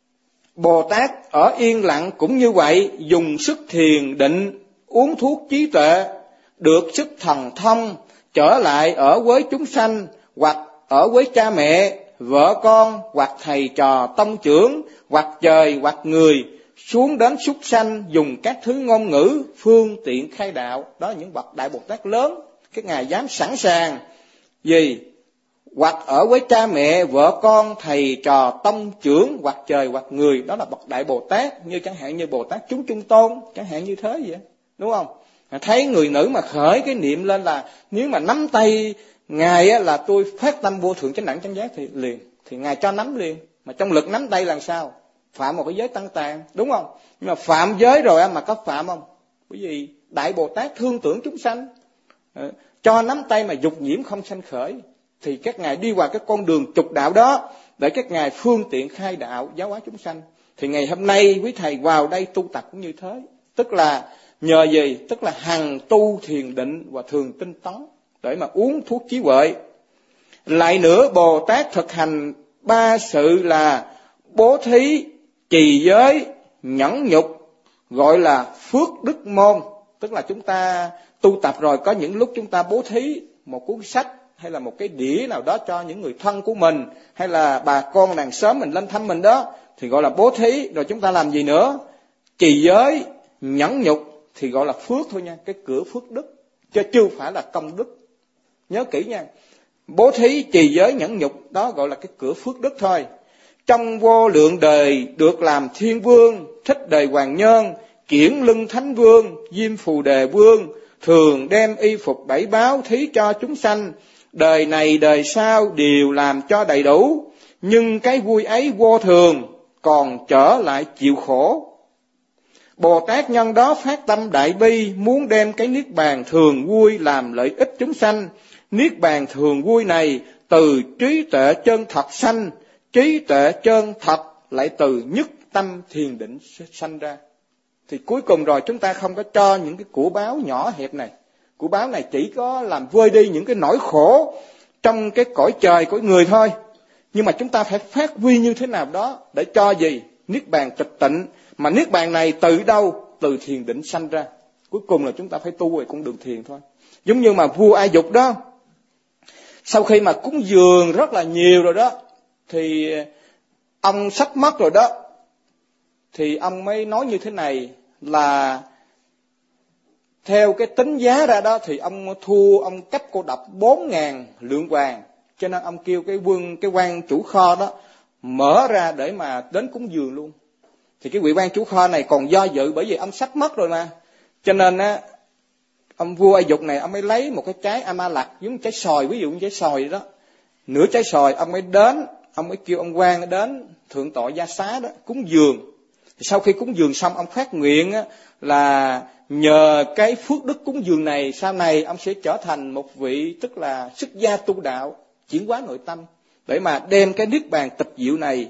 Bồ Tát ở yên lặng cũng như vậy, dùng sức thiền định, uống thuốc trí tuệ, được sức thần thông, trở lại ở với chúng sanh, hoặc ở với cha mẹ, vợ con, hoặc thầy trò tông trưởng, hoặc trời, hoặc người, xuống đến súc sanh, dùng các thứ ngôn ngữ, phương tiện khai đạo. Đó là những bậc Đại Bồ Tát lớn, các ngài dám sẵn sàng gì? Hoặc ở với cha mẹ, vợ con, thầy trò tông trưởng, hoặc trời, hoặc người. Đó là bậc Đại Bồ Tát, như chẳng hạn như Bồ Tát chúng Trung Tôn, chẳng hạn như thế vậy, đúng không? Thấy người nữ mà khởi cái niệm lên là nếu mà nắm tay ngài á, là tôi phát tâm vô thượng chánh đẳng chánh giác thì liền, thì ngài cho nắm liền. Mà trong lực nắm tay là sao? Phạm một cái giới tăng tàn, đúng không? Nhưng mà phạm giới rồi mà có phạm không? Bởi vì Đại Bồ Tát thương tưởng chúng sanh, cho nắm tay mà dục nhiễm không sanh khởi. thì các ngài đi qua cái con đường trục đạo đó để các ngài phương tiện khai đạo giáo hóa chúng sanh. Thì ngày hôm nay quý thầy vào đây tu tập cũng như thế, tức là nhờ gì? Tức là hằng tu thiền định và thường tinh tấn để mà uống thuốc trí huệ. Lại nữa, Bồ Tát thực hành ba sự là bố thí, trì giới, nhẫn nhục, gọi là phước đức môn. Tức là chúng ta tu tập rồi, có những lúc chúng ta bố thí một cuốn sách hay là một cái đĩa nào đó cho những người thân của mình, hay là bà con làng xóm mình lên thăm mình đó, thì gọi là bố thí. Rồi chúng ta làm gì nữa? Trì giới, nhẫn nhục thì gọi là phước thôi nha, cái cửa phước đức, chứ chưa phải là công đức. Nhớ kỹ nha, bố thí, trì giới, nhẫn nhục đó gọi là cái cửa phước đức thôi. Trong vô lượng đời được làm thiên vương, thích đời hoàng nhân, kiển lưng thánh vương, diêm phù đề vương, thường đem y phục bảy báo thí cho chúng sanh. Đời này đời sau đều làm cho đầy đủ, nhưng cái vui ấy vô thường, còn trở lại chịu khổ. Bồ Tát nhân đó phát tâm đại bi, muốn đem cái niết bàn thường vui làm lợi ích chúng sanh. Niết bàn thường vui này từ trí tuệ chân thật sanh, trí tuệ chân thật lại từ nhất tâm thiền định sanh ra. Thì cuối cùng rồi chúng ta không có cho những cái của báo nhỏ hẹp này. Của báo này chỉ có làm vơi đi những cái nỗi khổ trong cái cõi trời của người thôi. Nhưng mà chúng ta phải phát huy như thế nào đó để cho gì? Niết bàn tịch tịnh. Mà niết bàn này từ đâu? Từ thiền định sanh ra. Cuối cùng là chúng ta phải tu về con đường thiền thôi. Giống như mà vua A Dục đó, sau khi mà cúng dường rất là nhiều rồi đó, thì ông sắp mất rồi đó, thì ông mới nói như thế này là theo cái tính giá ra đó thì ông thua, ông cấp cô độc bốn ngàn lượng vàng. Cho nên ông kêu cái quân, cái quan chủ kho đó mở ra để mà đến cúng dường luôn. Thì cái vị quan chủ kho này còn do dự, bởi vì ông sắp mất rồi mà. Cho nên á, ông vua A Dục này ông mới lấy một cái trái Amalak, giống trái xoài, ví dụ như trái xoài đó, nửa trái xoài, ông mới đến, ông mới kêu ông quan đến thượng tọa gia xá đó cúng dường. Thì sau khi cúng dường xong, ông phát nguyện á, là nhờ cái phước đức cúng dường này, sau này ông sẽ trở thành một vị, tức là xuất gia tu đạo, chuyển hóa nội tâm, để mà đem cái niết bàn tịch diệu này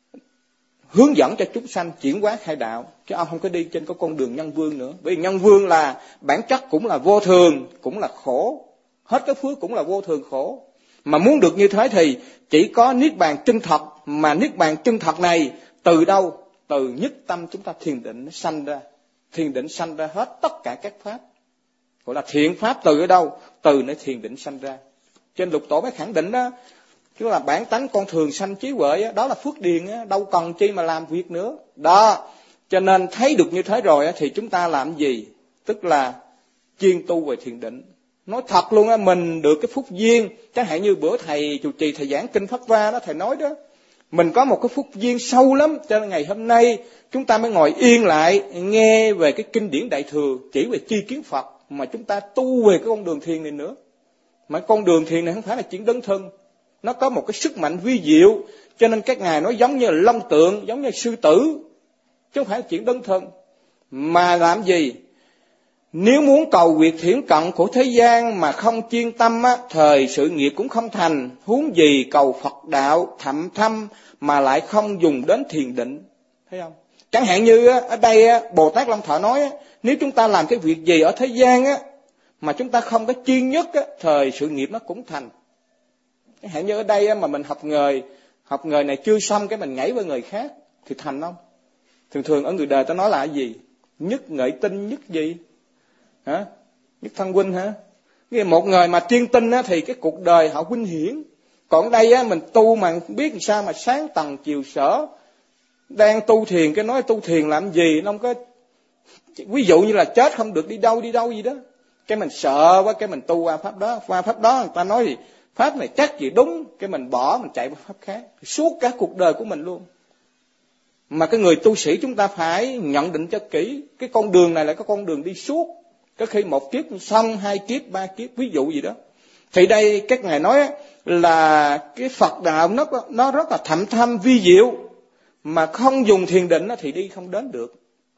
hướng dẫn cho chúng sanh chuyển hóa khai đạo. Chứ ông không có đi trên cái con đường nhân vương nữa. Bởi vì nhân vương là bản chất cũng là vô thường, cũng là khổ. Hết cái phước cũng là vô thường khổ. Mà muốn được như thế thì chỉ có niết bàn chân thật. Mà niết bàn chân thật này từ đâu? Từ nhất tâm chúng ta thiền định nó sanh ra. Thiền định sanh ra hết tất cả các pháp. Gọi là thiện pháp từ ở đâu? Từ nơi thiền định sanh ra. Trên Lục Tổ mới khẳng định đó, chứ là bản tánh con thường sanh trí huệ, đó là phước điền, đâu cần chi mà làm việc nữa. Đó, cho nên thấy được như thế rồi thì chúng ta làm gì? Tức là chuyên tu về thiền định. Nói thật luôn á, mình được cái phúc duyên, chẳng hạn như bữa thầy chủ trì thầy giảng kinh Pháp Hoa đó, thầy nói đó, mình có một cái phúc duyên sâu lắm, cho nên ngày hôm nay chúng ta mới ngồi yên lại nghe về cái kinh điển Đại Thừa, chỉ về tri kiến Phật, mà chúng ta tu về cái con đường thiền này nữa. Mà con đường thiền này không phải là chuyện đơn thuần, nó có một cái sức mạnh vi diệu, cho nên các ngài nói giống như là long tượng, giống như sư tử, chứ không phải là chuyện đơn thuần. Mà làm gì? Nếu muốn cầu việc thiển cận của thế gian mà không chuyên tâm á, thời sự nghiệp cũng không thành, huống gì cầu Phật đạo thậm thâm mà lại không dùng đến thiền định. Thấy không? Chẳng hạn như á, ở đây á, Bồ Tát Long Thọ nói á, nếu chúng ta làm cái việc gì ở thế gian á, mà chúng ta không có chuyên nhất á, thời sự nghiệp nó cũng thành. Chẳng hạn như ở đây á, mà mình học nghề, học nghề này chưa xong cái mình nhảy với người khác thì thành không? Thường thường ở người đời ta nói là cái gì? Nhất nghệ tinh, nhất gì? Hả? Nhất thân huynh hả? Nghĩa một người mà chuyên tinh á, thì cái cuộc đời họ huynh hiển. Còn ở đây á, mình tu mà biết làm sao mà sáng tầng chiều sở, đang tu thiền cái nói tu thiền làm gì, nó không có, ví dụ như là chết không được đi đâu đi đâu gì đó, cái mình sợ quá, cái mình tu qua pháp đó, qua pháp đó người ta nói gì pháp này chắc gì đúng, cái mình bỏ, mình chạy qua pháp khác, suốt cả cuộc đời của mình luôn. Mà cái người tu sĩ chúng ta phải nhận định cho kỹ, cái con đường này là cái con đường đi suốt, có khi một kiếp xong, hai kiếp, ba kiếp, ví dụ gì đó. Thì đây các ngài nói là cái Phật đạo nó nó rất là thậm thâm vi diệu, mà không dùng thiền định thì đi không đến được.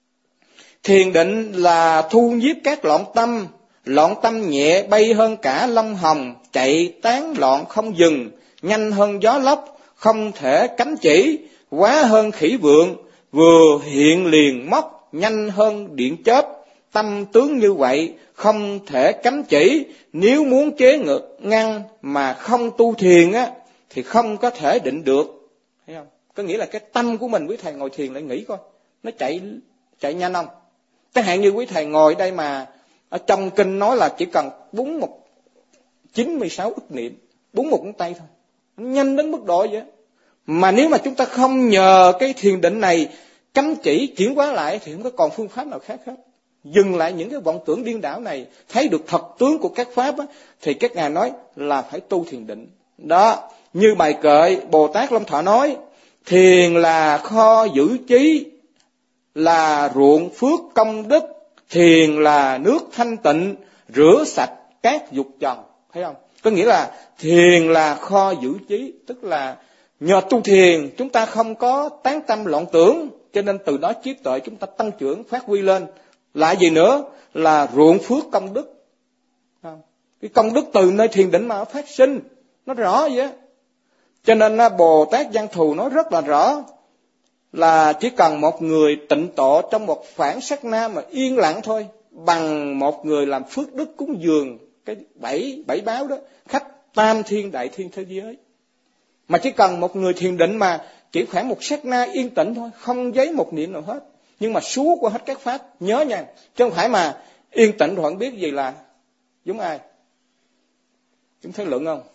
Thiền định là thu nhiếp các loạn tâm, loạn tâm nhẹ bay hơn cả lông hồng, chạy tán loạn không dừng, nhanh hơn gió lốc, không thể cánh chỉ, quá hơn khỉ vượn, vừa hiện liền mất, nhanh hơn điện chớp. Tâm tướng như vậy, không thể cấm chỉ, nếu muốn chế ngược ngăn mà không tu thiền á, thì không có thể định được. Thấy không? Có nghĩa là cái tâm của mình, quý thầy ngồi thiền lại nghĩ coi, nó chạy chạy nhanh không? Chẳng hạn như quý thầy ngồi đây mà ở trong kinh nói là chỉ cần búng một chín mươi sáu ức niệm, búng một ngón tay thôi, nó nhanh đến mức độ vậy. Mà nếu mà chúng ta không nhờ cái thiền định này cấm chỉ chuyển hóa lại thì không có còn phương pháp nào khác hết. Dừng lại những cái vọng tưởng điên đảo này, thấy được thật tướng của các pháp á, thì các ngài nói là phải tu thiền định. Đó, như bài kệ Bồ Tát Long Thọ nói, thiền là kho giữ trí, là ruộng phước công đức, thiền là nước thanh tịnh, rửa sạch các dục trần. Thấy không? Có nghĩa là thiền là kho giữ trí, tức là nhờ tu thiền chúng ta không có tán tâm loạn tưởng, cho nên từ đó trí tuệ chúng ta tăng trưởng phát huy lên. Lại gì nữa là ruộng phước công đức. Cái công đức từ nơi thiền định mà phát sinh, nó rõ vậy. Cho nên Bồ Tát Văn Thù nói rất là rõ, là chỉ cần một người tịnh tọa trong một khoảng sát na mà yên lặng thôi, bằng một người làm phước đức cúng dường cái bảy bảy báo đó, khắp tam thiên đại thiên thế giới. Mà chỉ cần một người thiền định mà chỉ khoảng một sát na yên tĩnh thôi, không giấy một niệm nào hết, nhưng mà suốt qua hết các pháp, nhớ nha, chứ không phải mà yên tĩnh rồi không biết gì là giống ai. Chúng thấy luận không?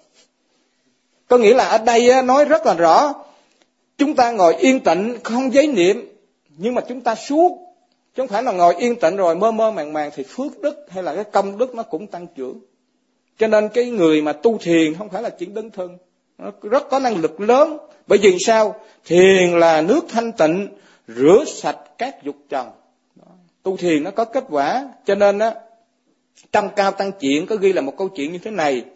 Có nghĩa là ở đây nói rất là rõ, chúng ta ngồi yên tĩnh không giấy niệm, nhưng mà chúng ta suốt, chứ không phải là ngồi yên tĩnh rồi mơ mơ màng màng, thì phước đức hay là cái công đức nó cũng tăng trưởng. Cho nên cái người mà tu thiền không phải là chuyện đơn thuần, nó rất có năng lực lớn. Bởi vì sao? Thiền là nước thanh tịnh, rửa sạch các dục trần. Tu thiền nó có kết quả. Cho nên á, trong Cao Tăng Chuyện có ghi là một câu chuyện như thế này.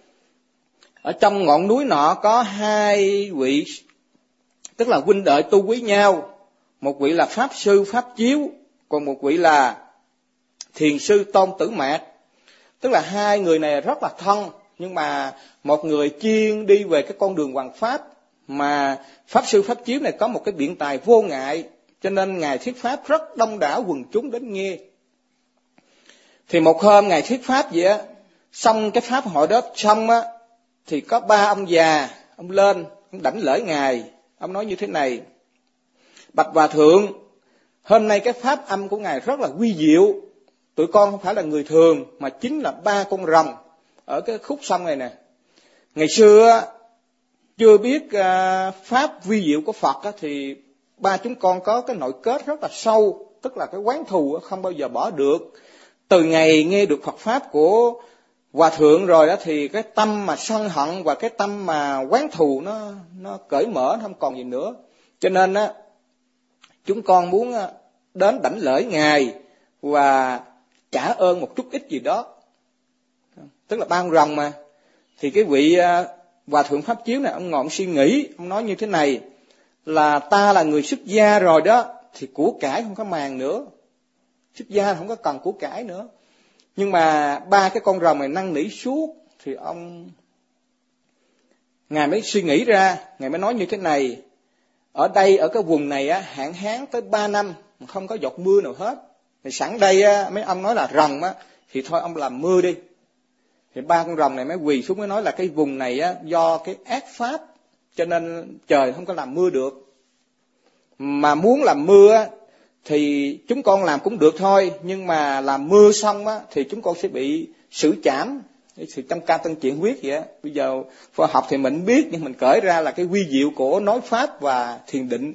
Ở trong ngọn núi nọ có hai vị, tức là huynh đệ tu quý nhau. Một vị là Pháp Sư Pháp Chiếu, còn một vị là Thiền Sư Tôn Tử Mạc. Tức là hai người này rất là thân, nhưng mà một người chuyên đi về cái con đường hoằng pháp, mà Pháp Sư Pháp Chiếu này có một cái biện tài vô ngại, cho nên Ngài thuyết pháp rất đông đảo quần chúng đến nghe. Thì một hôm Ngài thuyết pháp vậy á, xong cái pháp hội đó xong á, thì có ba ông già, ông lên, ông đảnh lễ Ngài, ông nói như thế này: bạch Hòa Thượng, hôm nay cái pháp âm của Ngài rất là quy diệu, tụi con không phải là người thường, mà chính là ba con rồng ở cái khúc sông này nè. Ngày xưa chưa biết pháp vi diệu của Phật thì ba chúng con có cái nội kết rất là sâu, tức là cái oán thù không bao giờ bỏ được. Từ ngày nghe được Phật pháp của Hòa Thượng rồi đó, thì cái tâm mà sân hận và cái tâm mà oán thù nó nó cởi mở, nó không còn gì nữa. Cho nên á, chúng con muốn đến đảnh lễ Ngài và trả ơn một chút ít gì đó. Tức là ba con rồng mà. Thì cái vị Hòa Thượng Pháp Chiếu này, ông ngồi ông suy nghĩ, ông nói như thế này, là ta là người xuất gia rồi đó, thì của cải không có màng nữa. Xuất gia không có cần của cải nữa. Nhưng mà ba cái con rồng này năn nỉ suốt, thì ông, Ngài mới suy nghĩ ra, Ngài mới nói như thế này: ở đây, ở cái vùng này á, hạn hán tới ba năm, không có giọt mưa nào hết. Thì sẵn đây á, mấy ông nói là rồng á, thì thôi ông làm mưa đi. Thì ba con rồng này mới quỳ xuống mới nói là cái vùng này á, do cái ác pháp, cho nên trời không có làm mưa được. Mà muốn làm mưa á, thì chúng con làm cũng được thôi, nhưng mà làm mưa xong á, thì chúng con sẽ bị xử trảm. Thì trong Cao Tăng Chuyện viết vậy á. Bây giờ khoa học thì mình biết, nhưng mình cởi ra là cái quy diệu của nói pháp và thiền định.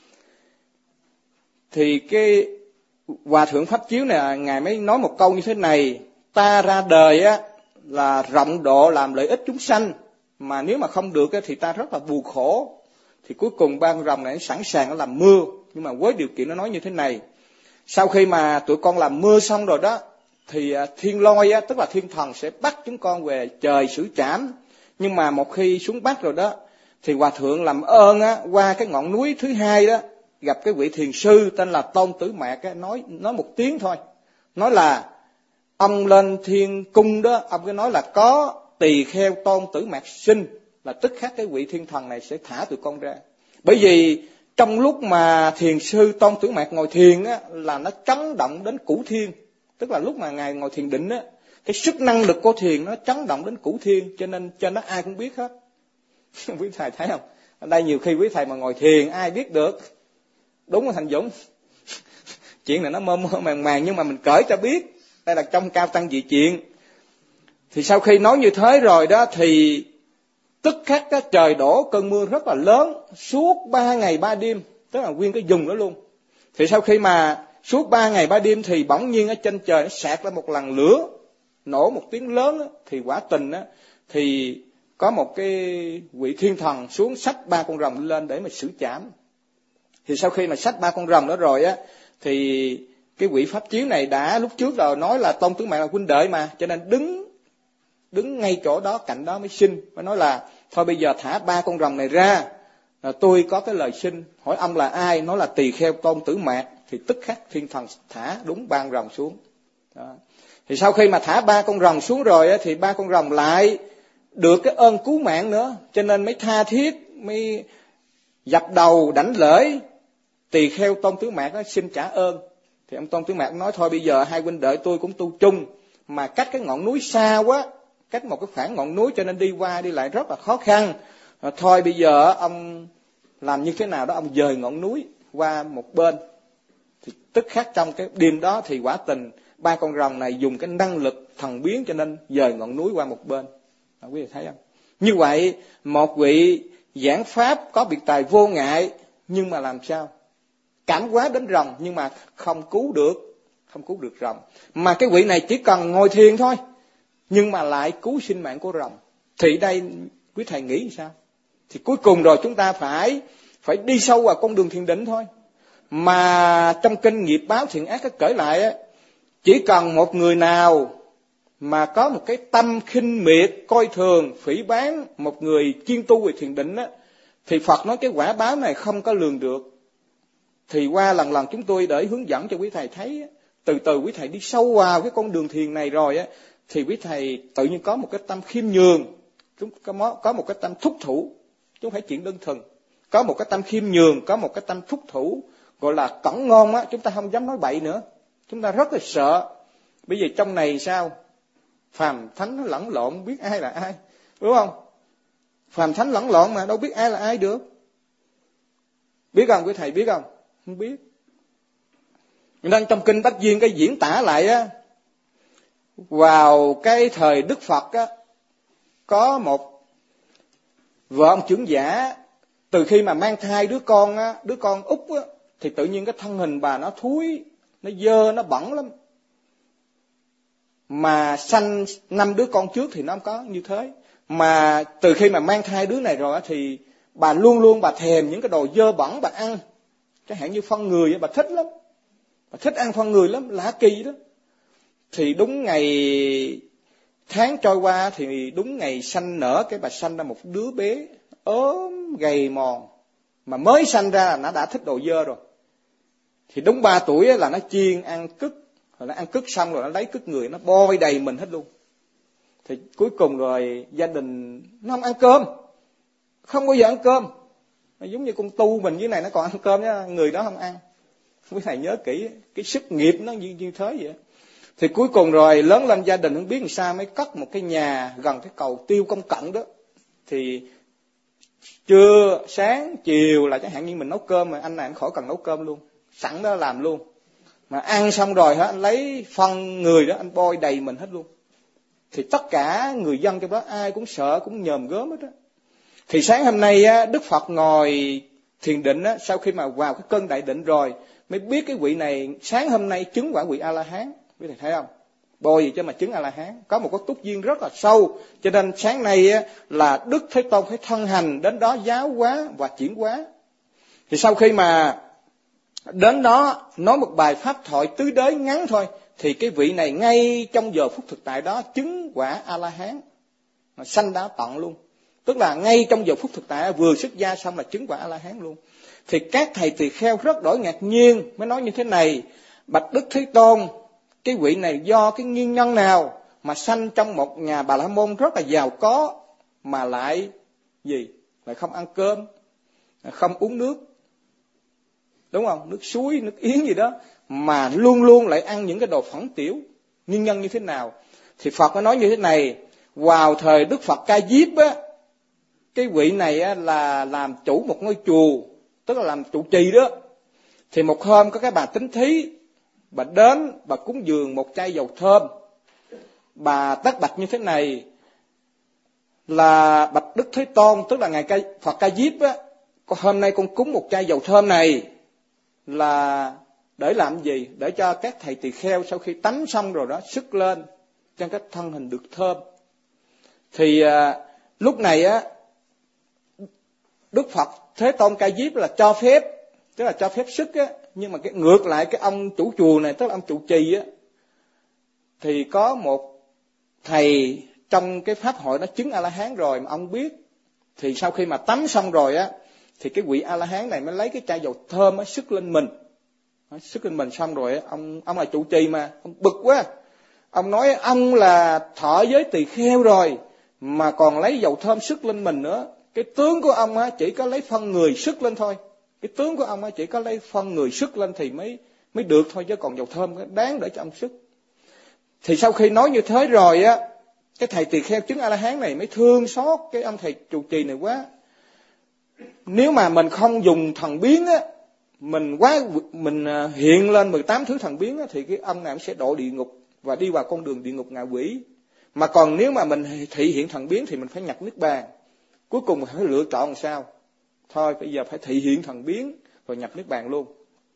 Thì cái Hòa Thượng Pháp Chiếu này, Ngài mới nói một câu như thế này: ta ra đời á, là rộng độ làm lợi ích chúng sanh, mà nếu mà không được á, thì ta rất là buồn khổ. Thì cuối cùng ba con rồng này sẵn sàng nó làm mưa, nhưng mà với điều kiện nó nói như thế này: sau khi mà tụi con làm mưa xong rồi đó, thì thiên lôi á, tức là thiên thần sẽ bắt chúng con về trời xử trảm. Nhưng mà một khi xuống bắt rồi đó, thì Hòa Thượng làm ơn á, qua cái ngọn núi thứ hai đó, gặp cái vị thiền sư tên là Tôn Tử Mạc á, nói nói một tiếng thôi, nói là ông lên thiên cung đó, ông cứ nói là có Tỳ Kheo Tôn Tử Mạt sinh, là tức khắc cái vị thiên thần này sẽ thả tụi con ra. Bởi vì trong lúc mà thiền sư Tôn Tử Mạt ngồi thiền á, là nó chấn động đến cửu thiên. Tức là lúc mà ngài ngồi thiền định á, cái sức năng lực của thiền nó chấn động đến cửu thiên, cho nên cho nó ai cũng biết hết. Quý thầy thấy không? Ở đây nhiều khi quý thầy mà ngồi thiền ai biết được. Đúng không Thành Dũng? Chuyện này nó mơ mơ màng màng nhưng mà mình cởi cho biết. Đây là trong cao tăng dị chuyện. Thì sau khi nói như thế rồi đó thì tức khắc đó, trời đổ cơn mưa rất là lớn suốt ba ngày ba đêm, tức là nguyên cái vùng đó luôn. Thì sau khi mà suốt ba ngày ba đêm thì bỗng nhiên ở trên trời nó xẹt ra một làn lửa, nổ một tiếng lớn đó, thì quả tình đó, thì có một cái vị thiên thần xuống xách ba con rồng lên để mà xử trảm. Thì sau khi mà xách ba con rồng đó rồi á, thì cái vị pháp chiếu này đã lúc trước là nói là Tôn Tử Mạt là huynh đệ mà, cho nên đứng đứng ngay chỗ đó cạnh đó mới xin, mới nói là thôi bây giờ thả ba con rồng này ra, là tôi có cái lời xin. Hỏi ông là ai? Nói là Tỳ Kheo Tôn Tử Mạt. Thì tức khắc thiên thần thả đúng ba con rồng xuống đó. Thì sau khi mà thả ba con rồng xuống rồi á, thì ba con rồng lại được cái ơn cứu mạng nữa, cho nên mới tha thiết, mới dập đầu đảnh lễ Tỳ Kheo Tôn Tử Mạt đó, xin trả ơn. Thì ông Tôn Tử Mạt nói thôi bây giờ hai huynh đệ tôi cũng tu chung, mà cách cái ngọn núi xa quá, cách một cái khoảng ngọn núi cho nên đi qua đi lại rất là khó khăn. À, thôi bây giờ ông làm như thế nào đó, ông dời ngọn núi qua một bên. Thì tức khắc trong cái đêm đó thì quả tình ba con rồng này dùng cái năng lực thần biến cho nên dời ngọn núi qua một bên. À, quý vị thấy không? Như vậy một vị giảng pháp có biệt tài vô ngại, nhưng mà làm sao? Cảm hóa đến rồng nhưng mà không cứu được, không cứu được rồng. Mà cái vị này chỉ cần ngồi thiền thôi, nhưng mà lại cứu sinh mạng của rồng. Thì đây quý thầy nghĩ sao? Thì cuối cùng rồi chúng ta phải phải đi sâu vào con đường thiền định thôi. Mà trong kinh Nghiệp Báo Thiện Ác có kể lại á, chỉ cần một người nào mà có một cái tâm khinh miệt, coi thường, phỉ báng một người chuyên tu về thiền định á, thì Phật nói cái quả báo này không có lường được. Thì qua lần lần chúng tôi để hướng dẫn cho quý thầy thấy á, từ từ quý thầy đi sâu vào cái con đường thiền này rồi á, thì quý thầy tự nhiên có một cái tâm khiêm nhường, có một cái tâm thúc thủ, chứ không phải chuyện đơn thuần. Có một cái tâm khiêm nhường, có một cái tâm thúc thủ, gọi là cẩn ngôn á, chúng ta không dám nói bậy nữa. Chúng ta rất là sợ. Bởi vì trong này sao? Phàm thánh nó lẫn lộn, biết ai là ai, đúng không? Phàm thánh lẫn lộn mà đâu biết ai là ai được. Biết không quý thầy, biết không? Không biết. Nên trong kinh Bách Duyên cái diễn tả lại á, vào cái thời Đức Phật á, có một vợ ông trưởng giả, từ khi mà mang thai đứa con á, đứa con út á, thì tự nhiên cái thân hình bà nó thúi, nó dơ, nó bẩn lắm. Mà sanh năm đứa con trước thì nó không có như thế. Mà từ khi mà mang thai đứa này rồi á, thì bà luôn luôn bà thèm những cái đồ dơ bẩn bà ăn. Chẳng hạn như phân người, bà thích lắm. Bà thích ăn phân người lắm, lạ kỳ đó. Thì đúng ngày tháng trôi qua, thì đúng ngày sanh nở, cái bà sanh ra một đứa bé ốm gầy mòn, mà mới sanh ra là nó đã thích đồ dơ rồi. Thì đúng ba tuổi là nó chiên ăn cứt, rồi nó ăn cứt xong rồi nó lấy cứt người, nó bôi đầy mình hết luôn. Thì cuối cùng rồi gia đình nó không ăn cơm, không bao giờ ăn cơm. Nó giống như con tu mình dưới này nó còn ăn cơm nhá, người đó không ăn. Quý thầy nhớ kỹ, cái sức nghiệp nó như, như thế vậy. Thì cuối cùng rồi lớn lên gia đình không biết làm sao mới cất một cái nhà gần cái cầu Tiêu Công Cận đó. Thì trưa, sáng, chiều là chẳng hạn như mình nấu cơm mà anh này anh khỏi cần nấu cơm luôn, sẵn đó làm luôn. Mà ăn xong rồi hả, anh lấy phân người đó anh bôi đầy mình hết luôn. Thì tất cả người dân trong đó ai cũng sợ, cũng nhòm gớm hết á. Thì sáng hôm nay á, Đức Phật ngồi thiền định á, sau khi mà vào cái cơn đại định rồi mới biết cái vị này sáng hôm nay chứng quả vị A-la-hán. Quý thầy thấy không? Bồi gì cho mà chứng A-la-hán, có một cái túc duyên rất là sâu. Cho nên sáng nay á, là Đức Thế Tôn phải thân hành đến đó giáo hóa và chuyển hóa. Thì sau khi mà đến đó nói một bài pháp thoại tứ đế ngắn thôi, thì cái vị này ngay trong giờ phút thực tại đó chứng quả A-la-hán, sanh đã tận luôn. Tức là ngay trong giờ phút thực tại vừa xuất gia xong là chứng quả A-la-hán luôn. Thì các thầy tỳ kheo rất đổi ngạc nhiên, mới nói như thế này: bạch Đức Thế Tôn, cái vị này do cái nguyên nhân nào mà sanh trong một nhà Bà La Môn rất là giàu có mà lại gì? Lại không ăn cơm, không uống nước. Đúng không? Nước suối, nước yến gì đó, mà luôn luôn lại ăn những cái đồ phỏng tiểu. Nguyên nhân như thế nào? Thì Phật có nói như thế này, vào thời Đức Phật Ca Diếp á, cái vị này á, là làm chủ một ngôi chùa, tức là làm trụ trì đó. Thì một hôm có cái bà Tín Thí, bà đến, bà cúng dường một chai dầu thơm. Bà tất bạch như thế này, là bạch Đức Thế Tôn, tức là ngày Phật Ca Diếp á, hôm nay con cúng một chai dầu thơm này là để làm gì? Để cho các thầy tỳ kheo sau khi tắm xong rồi đó, sức lên cho cái thân hình được thơm. Thì à, lúc này á, Đức Phật Thế Tôn Ca Diếp là cho phép, tức là cho phép sức á, nhưng mà cái ngược lại cái ông chủ chùa này, tức là ông trụ trì á, thì có một thầy trong cái pháp hội nó chứng A La Hán rồi mà ông biết, thì sau khi mà tắm xong rồi á, thì cái vị A La Hán này mới lấy cái chai dầu thơm á sức lên mình, sức lên mình xong rồi á, ông ông là trụ trì mà, ông bực quá, ông nói ông là thọ giới tỳ kheo rồi mà còn lấy dầu thơm sức lên mình nữa. Cái tướng của ông á chỉ có lấy phân người sức lên thôi. Cái tướng của ông á chỉ có lấy phân người sức lên thì mới mới được thôi, chứ còn dầu thơm đáng để cho ông sức. Thì sau khi nói như thế rồi á, cái thầy tỳ kheo chứng A La Hán này mới thương xót cái ông thầy trụ trì này quá. Nếu mà mình không dùng thần biến á, mình quá mình hiện lên mười tám thứ thần biến á, thì cái ông này sẽ độ địa ngục và đi vào con đường địa ngục ngạ quỷ. Mà còn nếu mà mình thị hiện thần biến thì mình phải nhập niết bàn. Cuối cùng phải lựa chọn làm sao? Thôi bây giờ phải thị hiện thần biến rồi nhập niết bàn luôn.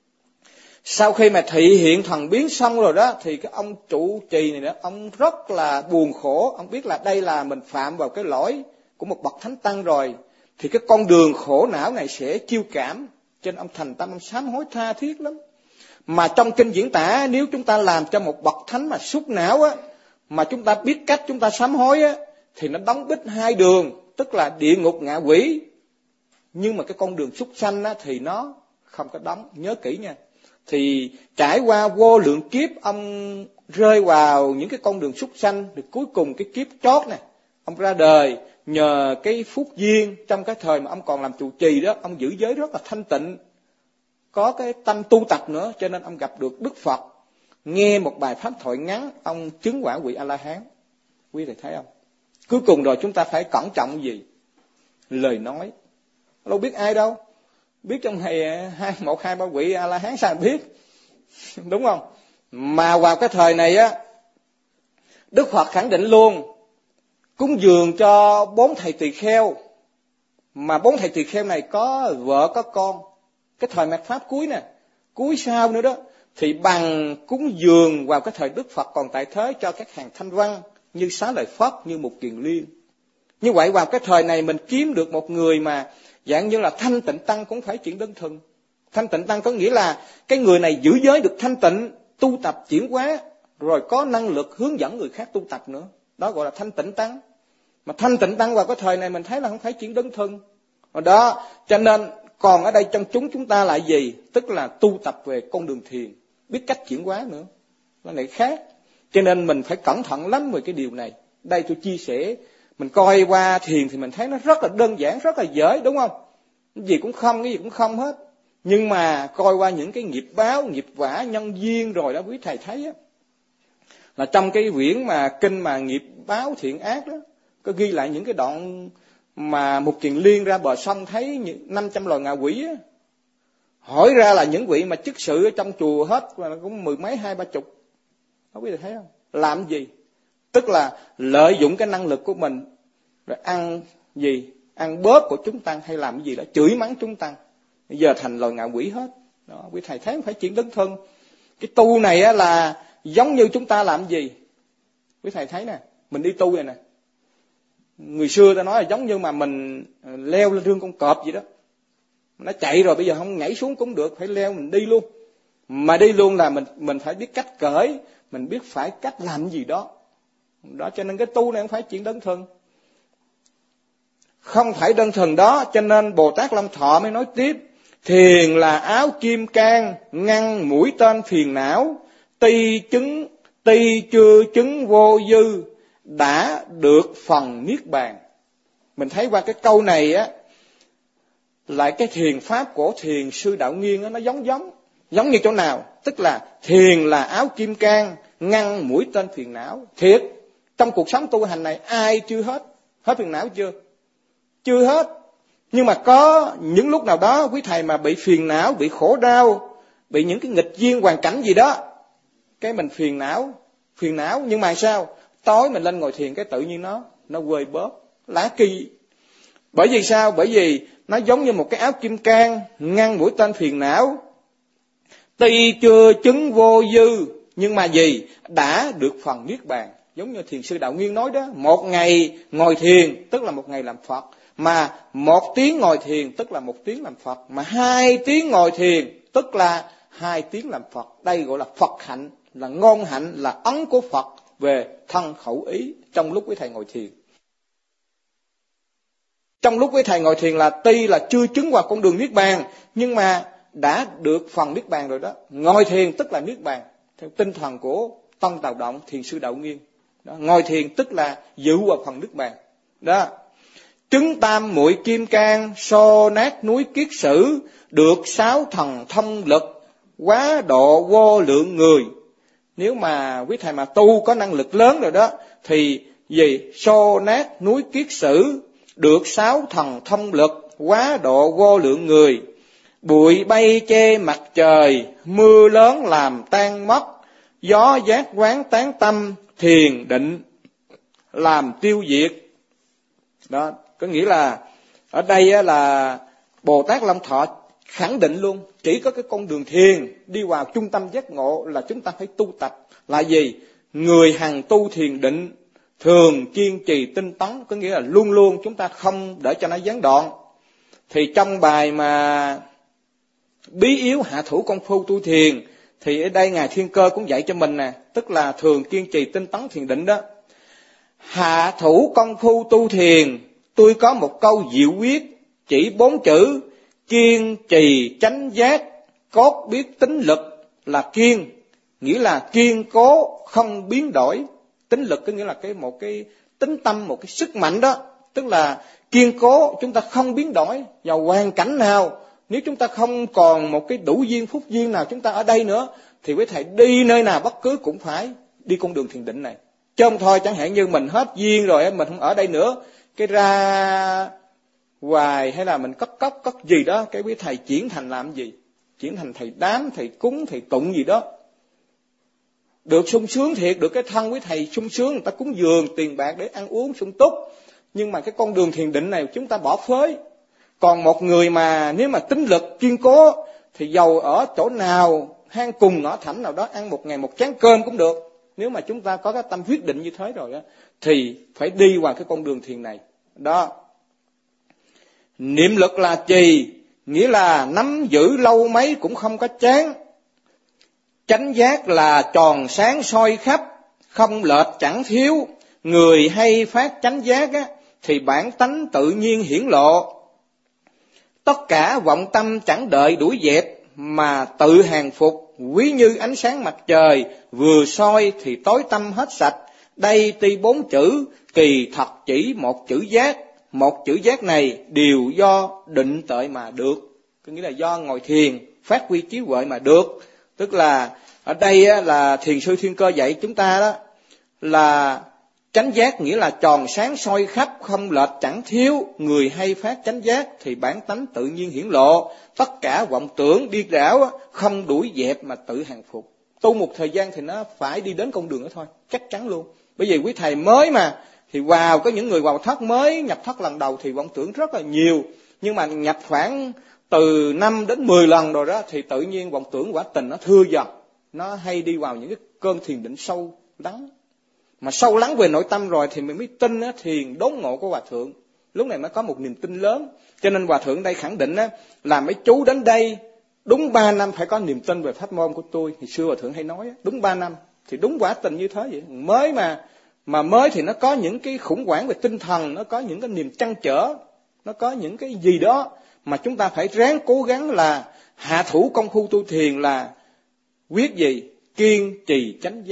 Sau khi mà thị hiện thần biến xong rồi đó, thì cái ông trụ trì này đó, ông rất là buồn khổ. Ông biết là đây là mình phạm vào cái lỗi của một bậc thánh tăng rồi, thì cái con đường khổ não này sẽ chiêu cảm, cho nên ông thành tâm, ông sám hối tha thiết lắm. Mà trong kinh diễn tả, nếu chúng ta làm cho một bậc thánh mà súc não á, mà chúng ta biết cách chúng ta sám hối á, thì nó đóng đích hai đường, tức là địa ngục ngạ quỷ. Nhưng mà cái con đường súc sanh á, thì nó không có đóng, nhớ kỹ nha. Thì trải qua vô lượng kiếp, ông rơi vào những cái con đường súc sanh, thì cuối cùng cái kiếp chót nè, ông ra đời nhờ cái phúc duyên, trong cái thời mà ông còn làm trụ trì đó, ông giữ giới rất là thanh tịnh, có cái tâm tu tập nữa, cho nên ông gặp được Đức Phật, nghe một bài pháp thoại ngắn, ông chứng quả vị A La Hán. Quý thầy thấy không? Cuối cùng rồi chúng ta phải cẩn trọng gì? Lời nói. Đâu biết ai đâu, biết trong này hai một hai ba vị A La Hán sao biết, đúng không? Mà vào cái thời này á, Đức Phật khẳng định luôn, cúng dường cho bốn thầy tỳ kheo, mà bốn thầy tỳ kheo này có vợ có con. Cái thời mạt pháp cuối nè, cuối sau nữa đó, thì bằng cúng dường vào cái thời Đức Phật còn tại thế cho các hàng thanh văn như Xá Lợi Phất, như Mục Kiền Liên. Như vậy vào cái thời này mình kiếm được một người mà dạng như là thanh tịnh tăng cũng phải chuyện đơn thuần. Thanh tịnh tăng có nghĩa là cái người này giữ giới được thanh tịnh, tu tập chuyển hóa, rồi có năng lực hướng dẫn người khác tu tập nữa. Đó gọi là thanh tịnh tăng. Mà thanh tịnh tăng vào cái thời này mình thấy là không phải chuyện đơn thuần. Đó, cho nên còn ở đây trong chúng chúng ta là gì? Tức là tu tập về con đường thiền, biết cách chuyển hóa nữa. Nó lại khác. Cho nên mình phải cẩn thận lắm về cái điều này. Đây tôi chia sẻ, mình coi qua thiền thì mình thấy nó rất là đơn giản, rất là dễ, đúng không? Cái gì cũng không, cái gì cũng không hết. Nhưng mà coi qua những cái nghiệp báo, nghiệp quả, nhân duyên rồi đó, quý thầy thấy á, là trong cái quyển mà kinh mà nghiệp báo thiện ác đó, có ghi lại những cái đoạn mà Mục Kiền Liên ra bờ sông thấy năm trăm loài ngạ quỷ á. Hỏi ra là những vị mà chức sự ở trong chùa hết cũng mười mấy hai ba chục. Không biết thầy thấy không? Làm gì? Tức là lợi dụng cái năng lực của mình rồi ăn gì? Ăn bớt của chúng tăng hay làm cái gì đó, chửi mắng chúng tăng. Bây giờ thành loài ngạ quỷ hết. Đó, quý thầy thấy không phải chuyện đơn thuần. Cái tu này á là giống như chúng ta làm gì? Quý thầy thấy nè, mình đi tu này nè. Người xưa ta nói là giống như mà mình leo lên rương con cọp vậy đó. Nó chạy rồi bây giờ không nhảy xuống cũng được, phải leo mình đi luôn. Mà đi luôn là mình mình phải biết cách cởi, mình biết phải cách làm gì đó. Đó cho nên cái tu này không phải chuyện đơn thuần. Không phải đơn thuần đó, cho nên Bồ Tát Lâm Thọ mới nói tiếp, thiền là áo kim cang ngăn mũi tên phiền não, ti chứng Tuy chưa chứng vô dư, đã được phần niết bàn. Mình thấy qua cái câu này á, lại cái thiền pháp của thiền sư Đạo Nghiên á, nó giống giống. Giống như chỗ nào? Tức là thiền là áo kim cang, ngăn mũi tên phiền não. Thiệt, trong cuộc sống tu hành này ai chưa hết? Hết phiền não chưa? Chưa hết. Nhưng mà có những lúc nào đó quý thầy mà bị phiền não, bị khổ đau, bị những cái nghịch duyên hoàn cảnh gì đó, cái mình phiền não, phiền não nhưng mà sao? Tối mình lên ngồi thiền cái tự nhiên nó nó vơi bớt, lá kỳ. Bởi vì sao? Bởi vì nó giống như một cái áo kim cang ngăn mũi tên phiền não. Tuy chưa chứng vô dư nhưng mà gì? Đã được phần niết bàn. Giống như thiền sư Đạo Nghiên nói đó, một ngày ngồi thiền tức là một ngày làm Phật, mà một tiếng ngồi thiền tức là một tiếng làm Phật, mà hai tiếng ngồi thiền tức là hai tiếng làm Phật. Đây gọi là Phật hạnh, là ngôn hạnh, là ấn của Phật về thân khẩu ý trong lúc quý thầy ngồi thiền. Trong lúc quý thầy ngồi thiền là tuy là chưa chứng qua con đường niết bàn, nhưng mà đã được phần niết bàn rồi đó. Ngồi thiền tức là niết bàn, theo tinh thần của Tông Tào Động, thiền sư Đạo Nghiên. Đó, ngồi thiền tức là dự vào phần niết bàn. Đó. Chứng tam muội kim cang, xô nát núi kiết sử, được sáu thần thông lực, quá độ vô lượng người. Nếu mà quý thầy mà tu có năng lực lớn rồi đó, thì gì? Xô nát núi kiết sử, được sáu thần thông lực, quá độ vô lượng người. Bụi bay che mặt trời, mưa lớn làm tan mất, gió giác quán tán tâm, thiền định làm tiêu diệt. Đó, có nghĩa là ở đây là Bồ Tát Long Thọ khẳng định luôn, chỉ có cái con đường thiền đi vào trung tâm giác ngộ là chúng ta phải tu tập. Là gì? Người hằng tu thiền định, thường kiên trì tinh tấn, có nghĩa là luôn luôn chúng ta không để cho nó gián đoạn. Thì trong bài mà bí yếu hạ thủ công phu tu thiền, thì ở đây Ngài Thiên Cơ cũng dạy cho mình nè, tức là thường kiên trì tinh tấn thiền định đó. Hạ thủ công phu tu thiền, tôi có một câu diệu quyết, chỉ bốn chữ: kiên trì chánh giác, cốt biết tính lực. Là kiên, nghĩa là kiên cố không biến đổi. Tính lực có nghĩa là cái một cái tính tâm, một cái sức mạnh đó. Tức là kiên cố, chúng ta không biến đổi vào hoàn cảnh nào. Nếu chúng ta không còn một cái đủ duyên phúc duyên nào chúng ta ở đây nữa, thì quý thầy đi nơi nào bất cứ cũng phải đi con đường thiền định này. Chứ không thôi, chẳng hạn như mình hết duyên rồi, mình không ở đây nữa, cái ra hoài hay là mình cất cốc cất gì đó, cái quý thầy chuyển thành làm gì? Chuyển thành thầy đám, thầy cúng, thầy tụng gì đó. Được sung sướng thiệt, được cái thân quý thầy sung sướng, người ta cúng dường tiền bạc để ăn uống sung túc. Nhưng mà cái con đường thiền định này chúng ta bỏ phới. Còn một người mà nếu mà tính lực kiên cố, thì dầu ở chỗ nào, hang cùng ngõ thẳm nào đó, ăn một ngày một chén cơm cũng được. Nếu mà chúng ta có cái tâm quyết định như thế rồi đó, thì phải đi qua cái con đường thiền này. Đó. Niệm lực là trì, nghĩa là nắm giữ lâu mấy cũng không có chán. Chánh giác là tròn sáng soi khắp, không lệch chẳng thiếu. Người hay phát chánh giác á, thì bản tánh tự nhiên hiển lộ. Tất cả vọng tâm chẳng đợi đuổi dẹp, mà tự hàng phục, quý như ánh sáng mặt trời, vừa soi thì tối tâm hết sạch. Đây tuy bốn chữ, kỳ thật chỉ một chữ giác. Một chữ giác này đều do định tuệ mà được, có nghĩa là do ngồi thiền phát huy trí huệ mà được. Tức là ở đây là thiền sư Thiên Cơ dạy chúng ta đó là chánh giác nghĩa là tròn sáng soi khắp, không lệch chẳng thiếu. Người hay phát chánh giác thì bản tánh tự nhiên hiển lộ. Tất cả vọng tưởng điên đảo không đuổi dẹp mà tự hàng phục. Tu một thời gian thì nó phải đi đến con đường đó thôi, chắc chắn luôn. Bởi vì quý thầy mới mà, thì vào có những người vào thất mới nhập thất lần đầu thì vọng tưởng rất là nhiều. Nhưng mà nhập khoảng từ năm đến mười lần rồi đó, thì tự nhiên vọng tưởng quả tình nó thưa dần. Nó hay đi vào những cái cơn thiền định sâu lắng. Mà sâu lắng về nội tâm rồi thì mình mới tin á, thiền đốn ngộ của Hòa Thượng. Lúc này mới có một niềm tin lớn. Cho nên Hòa Thượng đây khẳng định á, là mấy chú đến đây đúng ba năm phải có niềm tin về pháp môn của tôi. Thì xưa Hòa Thượng hay nói á, đúng ba năm. Thì đúng quả tình như thế vậy. Mới mà, mà mới thì nó có những cái khủng hoảng về tinh thần, nó có những cái niềm trăn trở, nó có những cái gì đó mà chúng ta phải ráng cố gắng là hạ thủ công phu tu thiền là quyết gì? Kiên trì chánh giác.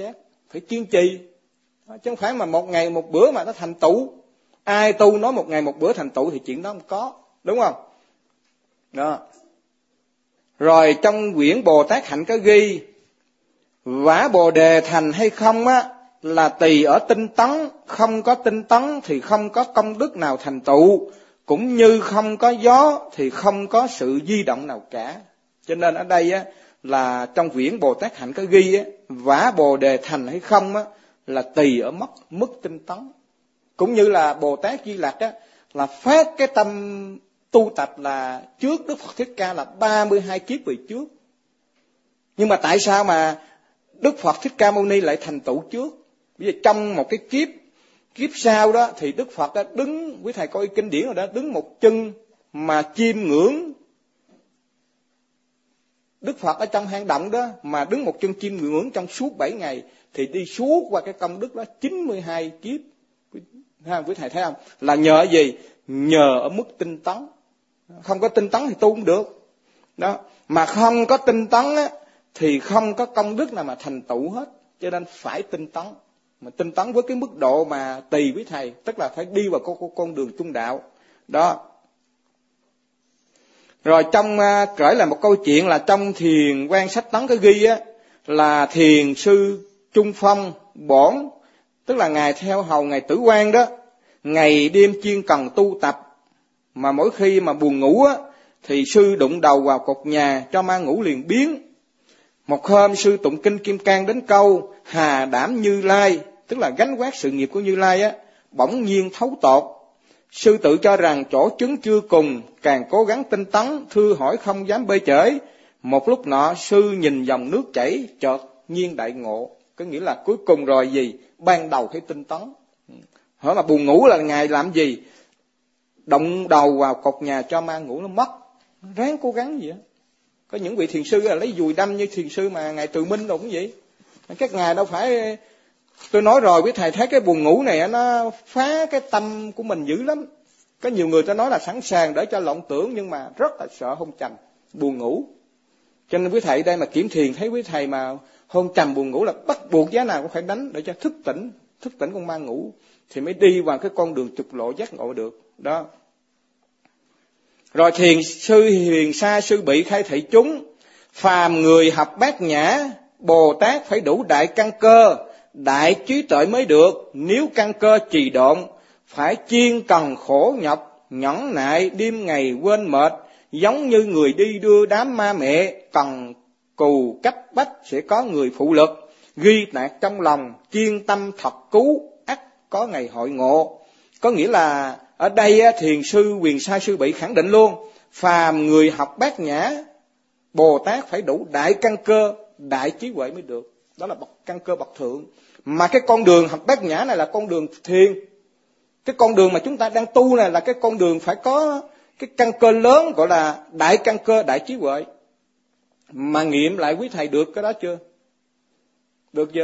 phải kiên trì, chứ không phải mà một ngày một bữa mà nó thành tựu. Ai tu nói một ngày một bữa thành tựu thì chuyện đó không có, đúng không? Đó. Rồi trong quyển Bồ Tát Hạnh có ghi, vả Bồ Đề thành hay không á là tùy ở tinh tấn, không có tinh tấn thì không có công đức nào thành tựu, cũng như không có gió thì không có sự di động nào cả. Cho nên ở đây á là trong quyển Bồ Tát Hạnh có ghi á, vả Bồ Đề thành hay không á là tùy ở mức mức tinh tấn. Cũng như là Bồ Tát Di Lặc á là phát cái tâm tu tập là trước Đức Phật Thích Ca là ba mươi hai kiếp về trước. Nhưng mà tại sao mà Đức Phật Thích Ca Mâu Ni lại thành tựu trước? Bây giờ trong một cái kiếp kiếp sau đó thì Đức Phật đã đứng, quý thầy coi kinh điển rồi đó, đứng một chân mà chiêm ngưỡng. Đức Phật ở trong hang động đó mà đứng một chân chiêm ngưỡng trong suốt bảy ngày thì đi suốt qua cái công đức đó chín mươi hai kiếp. Ha, quý thầy thấy không? Là nhờ gì? Nhờ ở mức tinh tấn. Không có tinh tấn thì tu không được. Đó, mà không có tinh tấn á thì không có công đức nào mà thành tựu hết. Cho nên phải tinh tấn. Mà tinh tấn với cái mức độ mà tùy với thầy, tức là phải đi vào con, con đường trung đạo. Đó. Rồi trong uh, kể là một câu chuyện là trong thiền quan sách tấn có ghi á là thiền sư Trung Phong bổn, tức là ngài theo hầu ngài Tử Quan đó, ngày đêm chuyên cần tu tập, mà mỗi khi mà buồn ngủ á thì sư đụng đầu vào cột nhà cho ma ngủ liền biến. Một hôm sư tụng kinh Kim Cang đến câu hà đảm Như Lai, tức là gánh vác sự nghiệp của Như Lai á, bỗng nhiên thấu tột. Sư tự cho rằng chỗ chứng chưa cùng, càng cố gắng tinh tấn, thưa hỏi không dám bê trễ. Một lúc nọ sư nhìn dòng nước chảy, chợt nhiên đại ngộ. Có nghĩa là cuối cùng rồi gì? Ban đầu phải tinh tấn. Hỏi mà buồn ngủ là ngài làm gì? Động đầu vào cột nhà cho ma ngủ nó mất. Ráng cố gắng vậy. Có những vị thiền sư là lấy dùi đâm như thiền sư mà ngài Từ Minh rồi cũng vậy. Các ngài đâu phải... Tôi nói rồi quý thầy thấy cái buồn ngủ này nó phá cái tâm của mình dữ lắm. Có nhiều người ta nói là sẵn sàng để cho lộn tưởng, nhưng mà rất là sợ hôn trầm, buồn ngủ. Cho nên quý thầy đây mà kiểm thiền thấy quý thầy mà hôn trầm buồn ngủ là bắt buộc giá nào cũng phải đánh để cho thức tỉnh, thức tỉnh con ma ngủ thì mới đi vào cái con đường trục lộ giác ngộ được. Đó. Rồi thiền sư Hiền Sa Sư Bị khai thị chúng, phàm người học Bát Nhã Bồ Tát phải đủ đại căn cơ, đại trí tuệ mới được. Nếu căn cơ trì độn, phải chuyên cần khổ nhọc, nhẫn nại đêm ngày quên mệt, giống như người đi đưa đám ma mẹ, cần cù cách bách sẽ có người phụ lực, ghi nạt trong lòng, chuyên tâm thật cứu, ắt có ngày hội ngộ. Có nghĩa là ở đây thiền sư Huyền Sa Sư Bị khẳng định luôn, phàm người học Bát Nhã Bồ Tát phải đủ đại căn cơ, đại trí huệ mới được. Đó là bậc căn cơ bậc thượng. Mà cái con đường học Bát Nhã này là con đường thiền. Cái con đường mà chúng ta đang tu này là cái con đường phải có cái căn cơ lớn, gọi là đại căn cơ, đại trí huệ. Mà nghiệm lại quý thầy được cái đó chưa? Được chưa?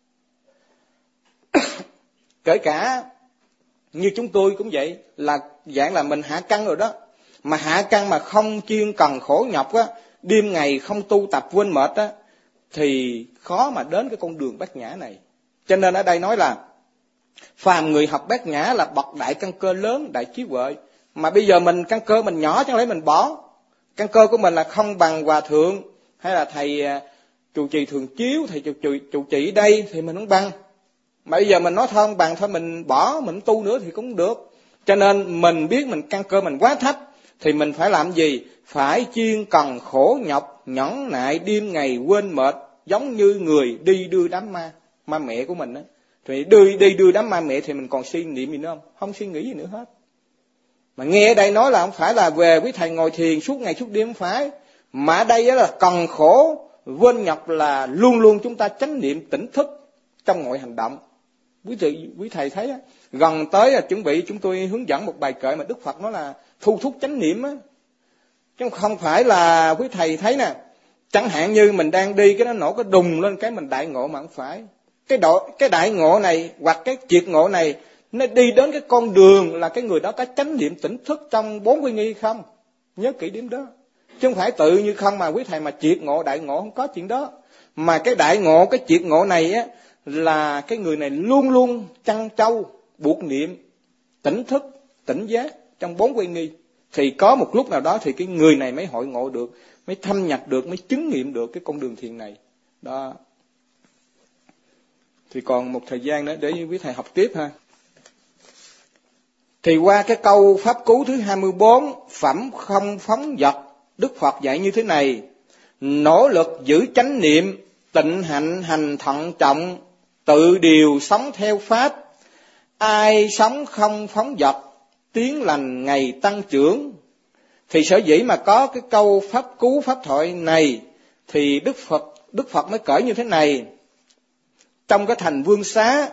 Kể cả như chúng tôi cũng vậy, là dạng là mình hạ căn rồi đó. Mà hạ căn mà không chuyên cần khổ nhọc á, đêm ngày không tu tập quên mệt á, thì khó mà đến cái con đường Bát Nhã này. Cho nên ở đây nói là phàm người học Bát Nhã là bậc đại căn cơ lớn, đại trí huệ. Mà bây giờ mình căn cơ mình nhỏ chẳng lẽ mình bỏ. Căn cơ của mình là không bằng hòa thượng hay là thầy trụ trì Thường Chiếu, thầy trụ trì trụ trì đây thì mình không bằng. Mà bây giờ mình nói thôi không bằng, thôi mình bỏ, mình tu nữa thì cũng được. Cho nên mình biết mình căn cơ mình quá thấp thì mình phải làm gì? Phải chuyên cần khổ nhọc, nhẫn nại đêm ngày quên mệt, giống như người đi đưa đám ma, ma mẹ của mình á. Thì đi, đi đưa đám ma mẹ thì mình còn suy niệm gì nữa không? Không suy nghĩ gì nữa hết. Mà nghe ở đây nói là không phải là về quý thầy ngồi thiền suốt ngày suốt đêm, không phải. Mà ở đây là cần khổ, quên nhọc là luôn luôn chúng ta chánh niệm tỉnh thức trong mọi hành động. Quý thầy, quý thầy thấy á, gần tới là chuẩn bị chúng tôi hướng dẫn một bài kệ mà Đức Phật nói là thu thúc chánh niệm á. Chứ không phải là quý thầy thấy nè, chẳng hạn như mình đang đi cái nó nổ cái đùng lên cái mình đại ngộ, mà không phải. Cái độ, cái đại ngộ này hoặc cái triệt ngộ này nó đi đến cái con đường là cái người đó có chánh niệm tỉnh thức trong bốn quy nghi không? Nhớ kỹ điểm đó. Chứ không phải tự như không mà quý thầy mà triệt ngộ đại ngộ, không có chuyện đó. Mà cái đại ngộ, cái triệt ngộ này á là cái người này luôn luôn trăn trâu, buộc niệm, tỉnh thức, tỉnh giác trong bốn quay nghi. Thì có một lúc nào đó thì cái người này mới hội ngộ được, mới thâm nhập được, mới chứng nghiệm được cái con đường thiền này. Đó. Thì còn một thời gian nữa để quý thầy học tiếp ha. Thì qua cái câu pháp cú thứ hai mươi bốn, phẩm không phóng dật, Đức Phật dạy như thế này: nỗ lực giữ chánh niệm, tịnh hạnh hành thận trọng, tự điều sống theo pháp. Ai sống không phóng dật, tiếng lành ngày tăng trưởng. Thì sở dĩ mà có cái câu pháp cú pháp thoại này thì Đức Phật Đức Phật mới cởi như thế này. Trong cái thành Vương Xá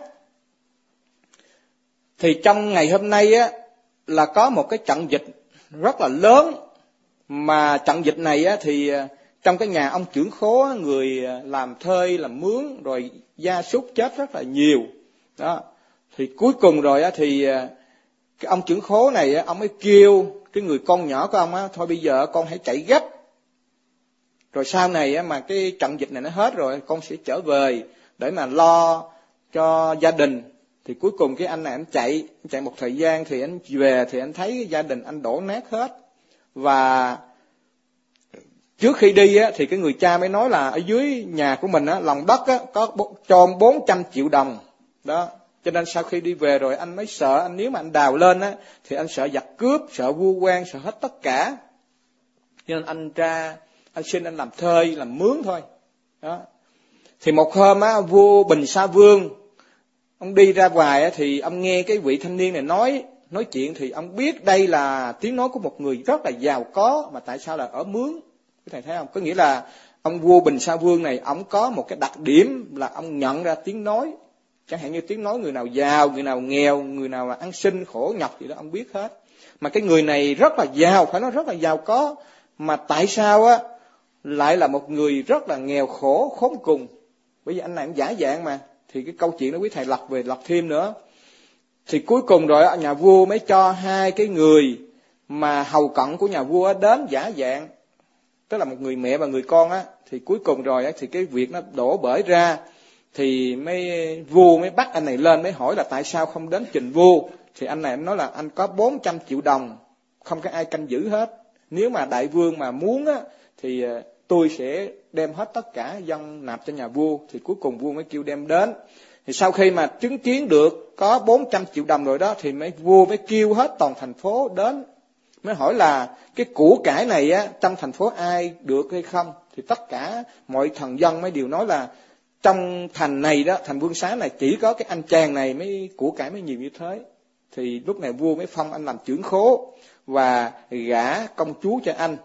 thì trong ngày hôm nay á là có một cái trận dịch rất là lớn, mà trận dịch này á thì trong cái nhà ông trưởng khố, người làm thuê làm mướn rồi gia súc chết rất là nhiều. Đó. Thì cuối cùng rồi á thì cái ông trưởng khố này á, ông mới kêu cái người con nhỏ của ông á, thôi bây giờ con hãy chạy gấp, rồi sau này á mà cái trận dịch này nó hết rồi con sẽ trở về để mà lo cho gia đình. Thì cuối cùng cái anh này anh chạy chạy một thời gian thì anh về thì anh thấy gia đình anh đổ nát hết. Và trước khi đi á thì cái người cha mới nói là ở dưới nhà của mình á, lòng đất á có cho bốn trăm triệu đồng đó. Cho nên sau khi đi về rồi anh mới sợ, anh nếu mà anh đào lên á thì anh sợ giặc cướp, sợ vua quan, sợ hết tất cả. Cho nên anh ra anh xin anh làm thuê, làm mướn thôi. Đó. Thì một hôm á, vua Bình Sa Vương ông đi ra ngoài á, thì ông nghe cái vị thanh niên này nói nói chuyện, thì ông biết đây là tiếng nói của một người rất là giàu có, mà tại sao là ở mướn. Các thầy thấy không? Có nghĩa là ông vua Bình Sa Vương này ông có một cái đặc điểm là ông nhận ra tiếng nói. Chẳng hạn như tiếng nói người nào giàu, người nào nghèo, người nào ăn xin khổ nhọc gì đó ông biết hết. Mà cái người này rất là giàu, phải nói rất là giàu có, mà tại sao á lại là một người rất là nghèo khổ khốn cùng. Bởi vì anh này cũng giả dạng mà. Thì cái câu chuyện đó quý thầy lật về lật thêm nữa. Thì cuối cùng rồi nhà vua mới cho hai cái người mà hầu cận của nhà vua đến giả dạng, tức là một người mẹ và người con á. Thì cuối cùng rồi á thì cái việc nó đổ bể ra, thì mấy vua mới bắt anh này lên, mới hỏi là tại sao không đến trình vua. Thì anh này nói là anh có bốn trăm triệu đồng, không có ai canh giữ hết. Nếu mà đại vương mà muốn á thì tôi sẽ đem hết tất cả dân nạp cho nhà vua. Thì cuối cùng vua mới kêu đem đến. Thì sau khi mà chứng kiến được có bốn trăm triệu đồng rồi đó, thì mấy vua mới kêu hết toàn thành phố đến, mới hỏi là cái của cải này á trong thành phố ai được hay không. Thì tất cả mọi thần dân mới đều nói là trong thành này đó, thành Vương Xá này chỉ có cái anh chàng này mới của cải mới nhiều như thế. Thì lúc này vua mới phong anh làm trưởng khố và gả công chúa cho anh.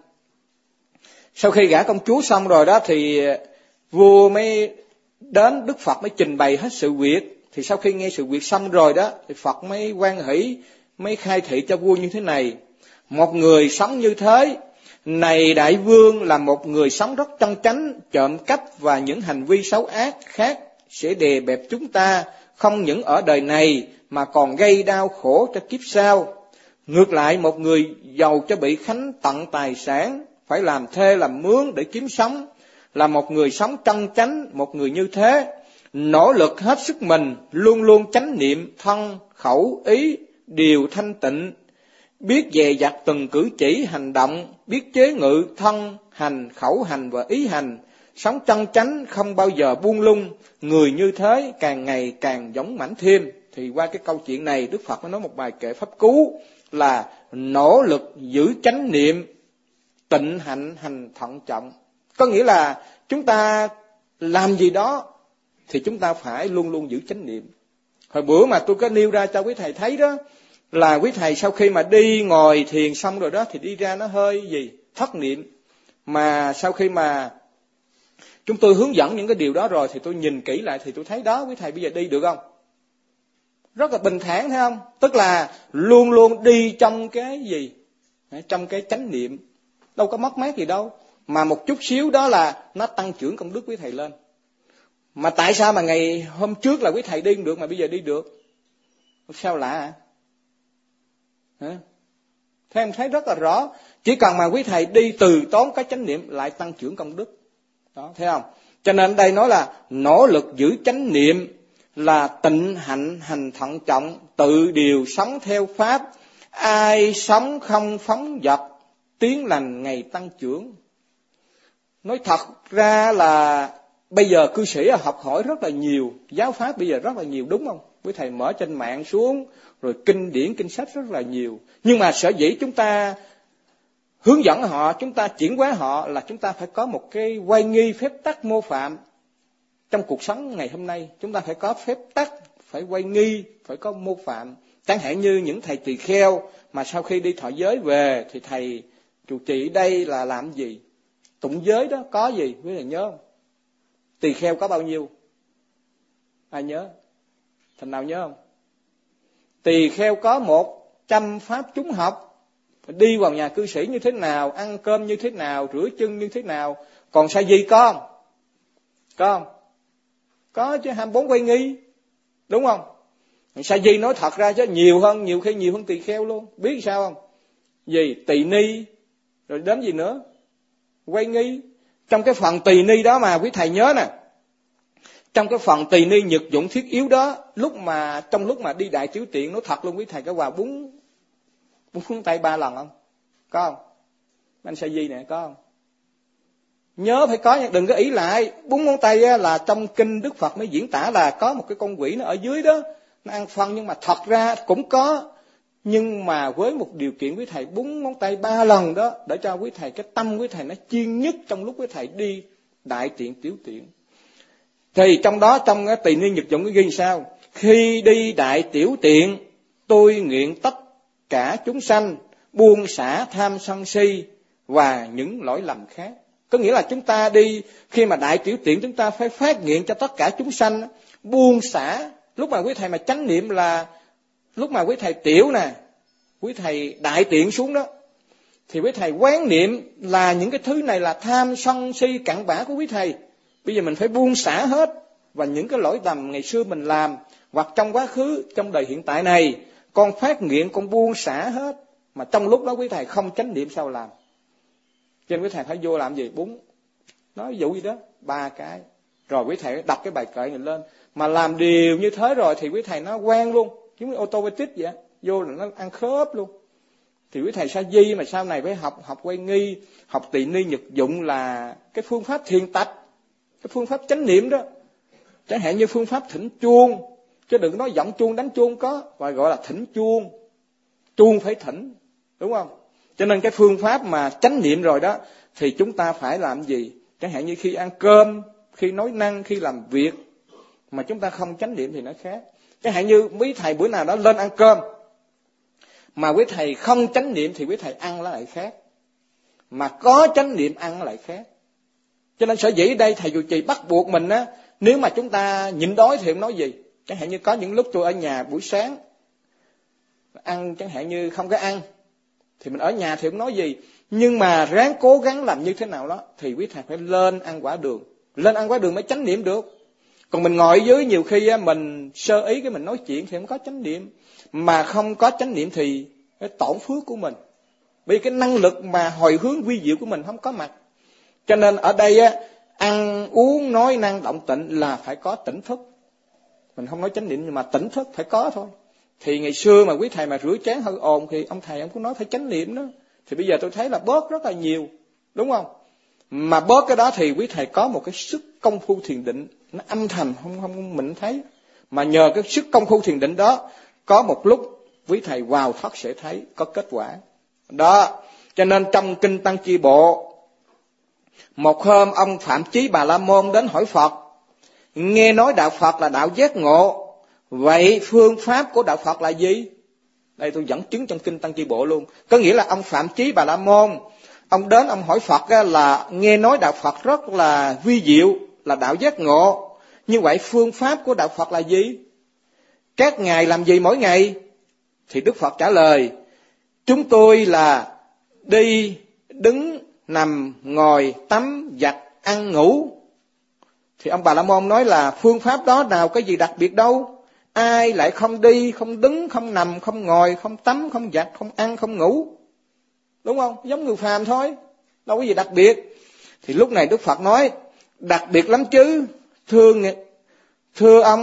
Sau khi gả công chúa xong rồi đó thì vua mới đến Đức Phật mới trình bày hết sự việc. Thì sau khi nghe sự việc xong rồi đó thì Phật mới hoan hỷ, mới khai thị cho vua như thế này: một người sống như thế này đại vương là một người sống rất chân chánh, trộm cắp và những hành vi xấu ác khác sẽ đè bẹp chúng ta, không những ở đời này mà còn gây đau khổ cho kiếp sau. Ngược lại, một người giàu cho bị khánh tận tài sản, phải làm thuê làm mướn để kiếm sống, là một người sống chân chánh. Một người như thế nỗ lực hết sức mình, luôn luôn chánh niệm thân khẩu ý đều thanh tịnh, biết dè dặt từng cử chỉ hành động, biết chế ngự thân hành khẩu hành và ý hành, sống chân chánh không bao giờ buông lung. Người như thế càng ngày càng dũng mãnh thêm. Thì qua cái câu chuyện này Đức Phật mới nói một bài kệ pháp cú là nỗ lực giữ chánh niệm, tịnh hạnh hành thận trọng. Có nghĩa là chúng ta làm gì đó thì chúng ta phải luôn luôn giữ chánh niệm. Hồi bữa mà tôi có nêu ra cho quý thầy thấy đó, là quý thầy sau khi mà đi ngồi thiền xong rồi đó thì đi ra nó hơi gì thất niệm. Mà sau khi mà chúng tôi hướng dẫn những cái điều đó rồi thì tôi nhìn kỹ lại thì tôi thấy đó, quý thầy bây giờ đi được không? Rất là bình thản, thấy không? Tức là luôn luôn đi trong cái gì? Trong cái chánh niệm. Đâu có mất mát gì đâu. Mà một chút xíu đó là nó tăng trưởng công đức quý thầy lên. Mà tại sao mà ngày hôm trước là quý thầy đi không được mà bây giờ đi được? Sao lạ hả? Hả? Thế em thấy rất là rõ. Chỉ cần mà quý thầy đi từ tốn cái chánh niệm lại tăng trưởng công đức. Đó, thấy không? Cho nên đây nói là nỗ lực giữ chánh niệm, là tịnh hạnh hành thận trọng, tự điều sống theo pháp. Ai sống không phóng dật, tiếng lành ngày tăng trưởng. Nói thật ra là bây giờ cư sĩ học hỏi rất là nhiều, giáo pháp bây giờ rất là nhiều, đúng không? Quý thầy mở trên mạng xuống, rồi kinh điển, kinh sách rất là nhiều. Nhưng mà sở dĩ chúng ta hướng dẫn họ, chúng ta chuyển hóa họ là chúng ta phải có một cái oai nghi phép tắc mô phạm. Trong cuộc sống ngày hôm nay, chúng ta phải có phép tắc, phải oai nghi, phải có mô phạm. Chẳng hạn như những thầy tỳ kheo mà sau khi đi thọ giới về thì thầy trụ trì đây là làm gì? Tụng giới đó có gì? Quý thầy nhớ không? Tỳ kheo có bao nhiêu? Ai nhớ? Thành nào nhớ không? Tỳ kheo có một trăm pháp chúng học. Đi vào nhà cư sĩ như thế nào, ăn cơm như thế nào, rửa chân như thế nào. Còn sa di có không? Có không? Có chứ, hai mươi bốn quay nghi. Đúng không? Sa di nói thật ra chứ nhiều hơn, nhiều khi nhiều hơn tỳ kheo luôn. Biết sao không? Gì? Tỳ ni. Rồi đến gì nữa? Quay nghi. Trong cái phần tỳ ni đó mà quý thầy nhớ nè. Trong cái phần tỳ ni nhật dụng thiết yếu đó, lúc mà trong lúc mà đi đại tiểu tiện, nói thật luôn quý thầy có vào búng búng ngón tay ba lần không? Có không? Anh sa di nè, có không? Nhớ phải có, đừng có ý lại. Búng ngón tay là trong kinh Đức Phật mới diễn tả là có một cái con quỷ nó ở dưới đó, nó ăn phân, nhưng mà thật ra cũng có. Nhưng mà với một điều kiện quý thầy búng ngón tay ba lần đó, để cho quý thầy cái tâm quý thầy nó chuyên nhất trong lúc quý thầy đi đại tiện tiểu tiện. Thì trong đó, trong cái tỳ ni nhật dụng cái ghi sao? Khi đi đại tiểu tiện, tôi nguyện tất cả chúng sanh buông xả tham sân si và những lỗi lầm khác. Có nghĩa là chúng ta đi, khi mà đại tiểu tiện chúng ta phải phát nguyện cho tất cả chúng sanh buông xả. Lúc mà quý thầy mà chánh niệm là lúc mà quý thầy tiểu nè, quý thầy đại tiện xuống đó, thì quý thầy quán niệm là những cái thứ này là tham sân si cặn bã của quý thầy. Bây giờ mình phải buông xả hết, và những cái lỗi lầm ngày xưa mình làm, hoặc trong quá khứ, trong đời hiện tại này, con phát nguyện con buông xả hết. Mà trong lúc đó quý thầy không chánh niệm sao làm? Cho nên quý thầy phải vô làm gì? Búng. Nói dụ gì đó, ba cái. Rồi quý thầy đọc cái bài kệ này lên. Mà làm điều như thế rồi thì quý thầy nó quen luôn. Giống như automatic vậy. Vô là nó ăn khớp luôn. Thì quý thầy sa di mà sau này phải học học quay nghi, học tỳ ni nhật dụng là cái phương pháp thiền tập, cái phương pháp chánh niệm đó. Chẳng hạn như phương pháp thỉnh chuông, chứ đừng nói giọng chuông đánh chuông có, và gọi là thỉnh chuông. Chuông phải thỉnh, đúng không? Cho nên cái phương pháp mà chánh niệm rồi đó, thì chúng ta phải làm gì? Chẳng hạn như khi ăn cơm, khi nói năng, khi làm việc, mà chúng ta không chánh niệm thì nó khác. Chẳng hạn như quý thầy bữa nào đó lên ăn cơm, mà quý thầy không chánh niệm thì quý thầy ăn nó lại khác. Mà có chánh niệm ăn nó lại khác. Cho nên sở dĩ đây thầy trụ trì bắt buộc mình á, nếu mà chúng ta nhịn đói thì không nói gì. Chẳng hạn như có những lúc tôi ở nhà buổi sáng, ăn chẳng hạn như không có ăn, thì mình ở nhà thì không nói gì. Nhưng mà ráng cố gắng làm như thế nào đó, thì quý thầy phải lên ăn quả đường. Lên ăn quả đường mới chánh niệm được. Còn mình ngồi ở dưới nhiều khi mình sơ ý cái mình nói chuyện thì không có chánh niệm. Mà không có chánh niệm thì cái tổn phước của mình. Vì cái năng lực mà hồi hướng vi diệu của mình không có mặt. Cho nên ở đây á, ăn uống nói năng động tịnh là phải có tỉnh thức. Mình không nói chánh niệm nhưng mà tỉnh thức phải có thôi. Thì ngày xưa mà quý thầy mà rửa chén hơi ồn thì ông thầy ông cũng nói phải chánh niệm đó. Thì bây giờ tôi thấy là bớt rất là nhiều, đúng không? Mà bớt cái đó thì quý thầy có một cái sức công phu thiền định, nó âm thầm không không mình thấy. Mà nhờ cái sức công phu thiền định đó, có một lúc quý thầy vào thoát sẽ thấy có kết quả. Đó, cho nên trong kinh Tăng Chi Bộ, một hôm ông Phạm Chí Bà La Môn đến hỏi Phật, nghe nói đạo Phật là đạo giác ngộ, vậy phương pháp của đạo Phật là gì? Đây tôi dẫn chứng trong kinh Tăng Chi Bộ luôn. Có nghĩa là ông Phạm Chí Bà La Môn, ông đến ông hỏi Phật là nghe nói đạo Phật rất là vi diệu, là đạo giác ngộ. Như vậy phương pháp của đạo Phật là gì? Các ngài làm gì mỗi ngày? Thì Đức Phật trả lời, chúng tôi là đi, đứng, nằm, ngồi, tắm, giặt, ăn, ngủ. Thì ông Bà La Môn nói là phương pháp đó nào có gì đặc biệt đâu. Ai lại không đi, không đứng, không nằm, không ngồi, không tắm, không giặt, không ăn, không ngủ. Đúng không? Giống người phàm thôi. Đâu có gì đặc biệt. Thì lúc này Đức Phật nói, đặc biệt lắm chứ. Thưa, thưa ông,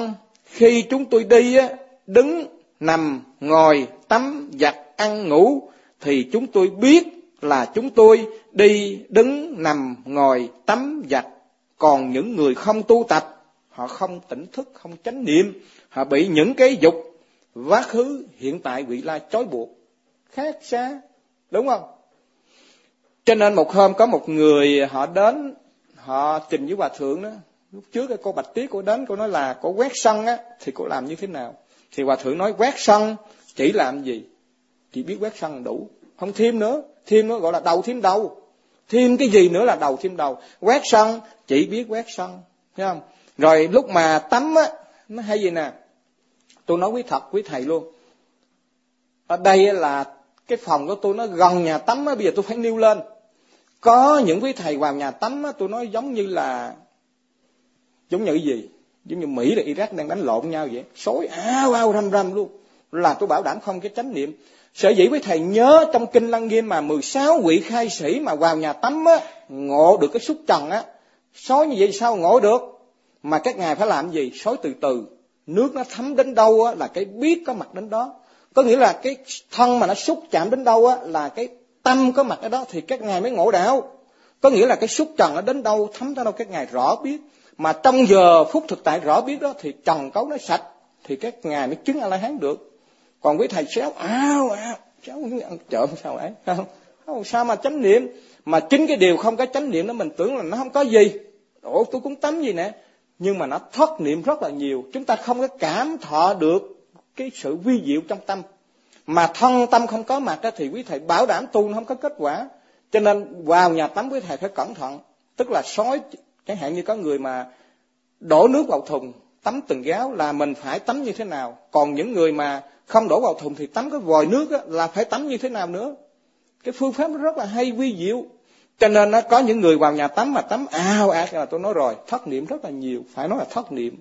Khi chúng tôi đi á, đứng, nằm, ngồi, tắm, giặt, ăn, ngủ, thì chúng tôi biết là chúng tôi đi, đứng, nằm, ngồi, tắm, giặt. Còn những người không tu tập, họ không tỉnh thức, không chánh niệm, họ bị những cái dục quá khứ, hiện tại, vị lai trói buộc, khác xa, đúng không? Cho nên một hôm có một người họ đến, họ trình với hòa thượng đó. Lúc trước cái cô Bạch Tuyết cô đến, cô nói là cô quét sân á, thì cô làm như thế nào? Thì hòa thượng nói quét sân chỉ làm gì? Chỉ biết quét sân đủ, không thêm nữa. Thêm nữa gọi là đầu thêm đầu. Thêm cái gì nữa là đầu thêm đầu. Quét sân chỉ biết quét sân, thấy không? Rồi lúc mà tắm á, nó hay gì nè, tôi nói quý thật quý thầy luôn. Ở đây là cái phòng của tôi nó gần nhà tắm á, bây giờ tôi phải nêu lên. Có những quý thầy vào nhà tắm á, tôi nói giống như là giống như cái gì? Giống như Mỹ và Iraq đang đánh lộn nhau vậy, xối ào ào rầm rầm luôn. Là tôi bảo đảm không cái chánh niệm. Sở dĩ quý thầy nhớ trong kinh Lăng Nghiêm mà mười sáu vị khai sĩ mà vào nhà tắm á, ngộ được cái xúc trần á, xối như vậy sao ngộ được? Mà các ngài phải làm gì? Xối từ từ, nước nó thấm đến đâu á, là cái biết có mặt đến đó. Có nghĩa là cái thân mà nó xúc chạm đến đâu á, là cái tâm có mặt ở đó, thì các ngài mới ngộ đạo. Có nghĩa là cái xúc trần nó đến đâu, thấm tới đâu, các ngài rõ biết. Mà trong giờ phút thực tại rõ biết đó, thì trần cấu nó sạch, thì các ngài mới chứng A-la-hán được. Còn quý thầy xéo áo áo xéo ăn trộm sao ấy, không? Không sao mà chánh niệm. Mà chính cái điều không có chánh niệm đó, mình tưởng là nó không có gì. Ủa tôi cũng tắm gì nè, nhưng mà nó thất niệm rất là nhiều. Chúng ta không có cảm thọ được cái sự vi diệu trong tâm. Mà thân tâm không có mặt đó, thì quý thầy bảo đảm tu nó không có kết quả. Cho nên vào nhà tắm quý thầy phải cẩn thận. Tức là sói, chẳng hạn như có người mà đổ nước vào thùng tắm từng gáo là mình phải tắm như thế nào. Còn những người mà không đổ vào thùng thì tắm cái vòi nước đó, là phải tắm như thế nào nữa. Cái phương pháp nó rất là hay, vi diệu. Cho nên nó có những người vào nhà tắm mà tắm ào ạt là tôi nói rồi, thất niệm rất là nhiều. Phải nói là thất niệm,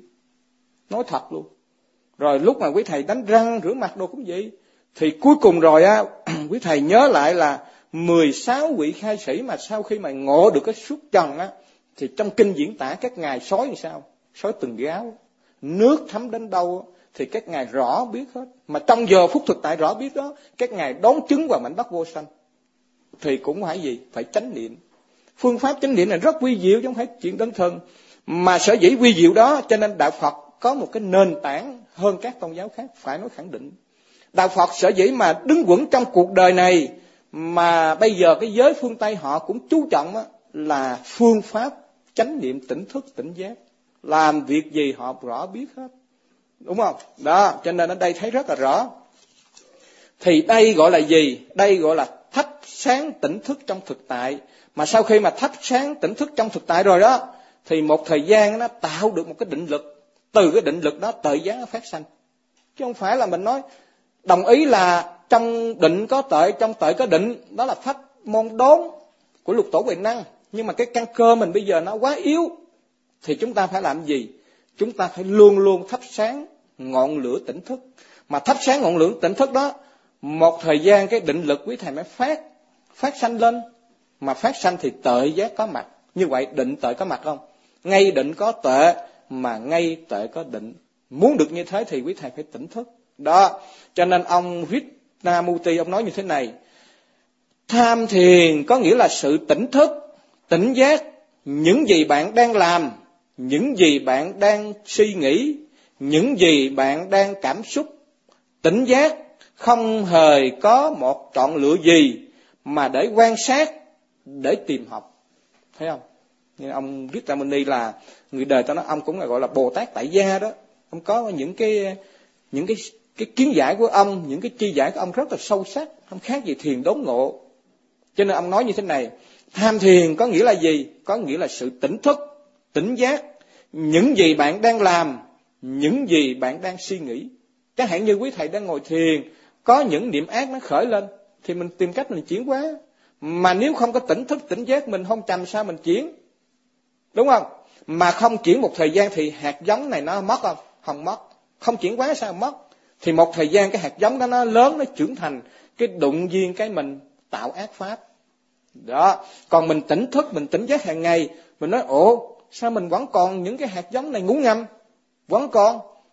nói thật luôn. Rồi lúc mà quý thầy đánh răng rửa mặt đồ cũng vậy. Thì cuối cùng rồi á, quý thầy nhớ lại là mười sáu vị khai sĩ mà sau khi mà ngộ được cái xúc trần á, thì trong kinh diễn tả các ngài sói như sao? Sói từng gáo, nước thấm đến đâu thì các ngài rõ biết hết. Mà trong giờ phút thực tại rõ biết đó, các ngài đón chứng vào mảnh đất vô sanh. Thì cũng phải gì? Phải chánh niệm. Phương pháp chánh niệm này rất vi diệu chứ không phải chuyện đơn thuần. Mà sở dĩ vi diệu đó, cho nên đạo Phật có một cái nền tảng hơn các tôn giáo khác, phải nói khẳng định. Đạo Phật sở dĩ mà đứng vững trong cuộc đời này, mà bây giờ cái giới phương Tây họ cũng chú trọng đó, là phương pháp chánh niệm tỉnh thức tỉnh giác. Làm việc gì họ rõ biết hết, đúng không? Đó, cho nên ở đây thấy rất là rõ. Thì đây gọi là gì? Đây gọi là thắp sáng tỉnh thức trong thực tại. Mà sau khi mà thắp sáng tỉnh thức trong thực tại rồi đó, thì một thời gian nó tạo được một cái định lực. Từ cái định lực đó tuệ giác nó phát sanh. Chứ không phải là mình nói đồng ý là trong định có tuệ, trong tuệ có định. Đó là pháp môn đốn của lục tổ Huệ Năng. Nhưng mà cái căn cơ mình bây giờ nó quá yếu. Thì chúng ta phải làm gì? Chúng ta phải luôn luôn thắp sáng ngọn lửa tỉnh thức. Mà thắp sáng ngọn lửa tỉnh thức đó, một thời gian cái định lực quý thầy mới phát phát sanh lên. Mà phát sanh thì tuệ giác có mặt. Như vậy định tuệ có mặt không? Ngay định có tuệ, mà ngay tuệ có định. Muốn được như thế thì quý thầy phải tỉnh thức. Đó, cho nên ông Krishnamurti ông nói như thế này: tham thiền có nghĩa là sự tỉnh thức, tỉnh giác. Những gì bạn đang làm, những gì bạn đang suy nghĩ, những gì bạn đang cảm xúc, tỉnh giác, không hề có một chọn lựa gì mà để quan sát, để tìm học. Thấy không? Như ông Krishnamurti là người đời ta nói ông cũng là gọi là Bồ Tát tại gia đó. Ông có những cái những cái cái kiến giải của ông, những cái chi giải của ông rất là sâu sắc, không khác gì thiền đốn ngộ. Cho nên ông nói như thế này: tham thiền có nghĩa là gì? Có nghĩa là sự tỉnh thức, tỉnh giác. Những gì bạn đang làm, những gì bạn đang suy nghĩ. Chẳng hạn như quý thầy đang ngồi thiền, có những niệm ác nó khởi lên, thì mình tìm cách mình chuyển hóa. Mà nếu không có tỉnh thức, tỉnh giác, mình không trầm sao mình chuyển, đúng không? Mà không chuyển một thời gian thì hạt giống này nó mất không? Không mất. Không chuyển hóa sao mất? Thì một thời gian cái hạt giống đó nó lớn, nó trưởng thành, cái đụng duyên cái mình tạo ác pháp. Đó. Còn mình tỉnh thức, mình tỉnh giác hàng ngày, mình nói ồ, sao mình vẫn còn những cái hạt giống này ngủ ngầm? Vẫn còn.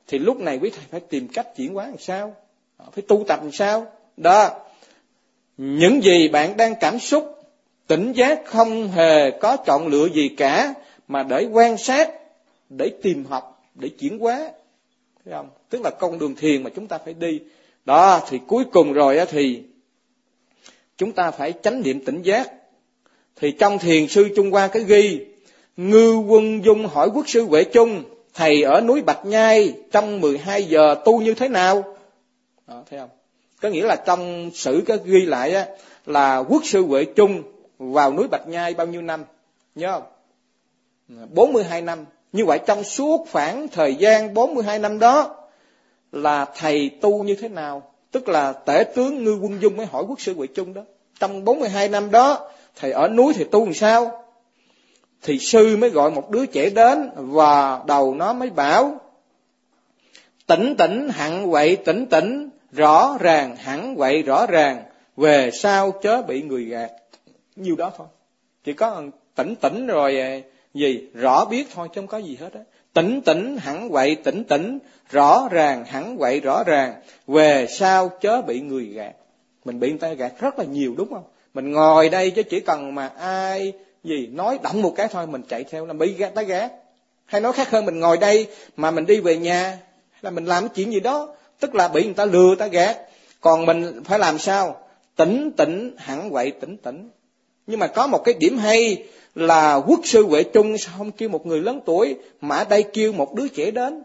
thì lúc này quý thầy phải tìm cách chuyển hóa làm sao, phải tu tập làm sao. Đó, những gì bạn đang cảm xúc, tỉnh giác không hề có chọn lựa gì cả, mà để quan sát, để tìm học, để chuyển hóa, thấy không? Tức là con đường thiền mà chúng ta phải đi. Đó, thì cuối cùng rồi á thì chúng ta phải chánh niệm tỉnh giác. Thì trong thiền sư Trung Hoa cái ghi, Ngư Quân Dung hỏi quốc sư Huệ Chung, thầy ở núi Bạch Nhai trong mười hai giờ tu như thế nào? Đó, thấy không? Có nghĩa là trong sử cái ghi lại á, là quốc sư Huệ Chung vào núi Bạch Nhai bao nhiêu năm? Nhớ không? bốn mươi hai năm. Như vậy trong suốt khoảng thời gian bốn mươi hai năm đó là thầy tu như thế nào? Tức là tể tướng Ngư Quân Dung mới hỏi quốc sư Huệ Chung đó. Trong bốn mươi hai năm đó, thầy ở núi thì tu làm sao? Thì sư mới gọi một đứa trẻ đến, và đầu nó mới bảo, tỉnh tỉnh hẳn vậy tỉnh tỉnh, rõ ràng hẳn vậy rõ ràng, về sau chớ bị người gạt. Nhiêu đó thôi. Chỉ có tỉnh tỉnh rồi gì rõ biết thôi, chứ không có gì hết á. Tỉnh tỉnh hẳn vậy tỉnh tỉnh, rõ ràng hẳn vậy rõ ràng, về sau chớ bị người gạt. Mình bị người ta gạt rất là nhiều, đúng không? Mình ngồi đây chứ chỉ cần mà ai gì nói động một cái thôi mình chạy theo là bị gạt, ta gạt. Hay nói khác hơn, mình ngồi đây mà mình đi về nhà, hay là mình làm cái chuyện gì đó, tức là bị người ta lừa, ta gạt. Còn mình phải làm sao? Tỉnh tỉnh hẳn vậy tỉnh tỉnh. Nhưng mà có một cái điểm hay là quốc sư Huệ Chung sao không kêu một người lớn tuổi, mà ở đây kêu một đứa trẻ đến.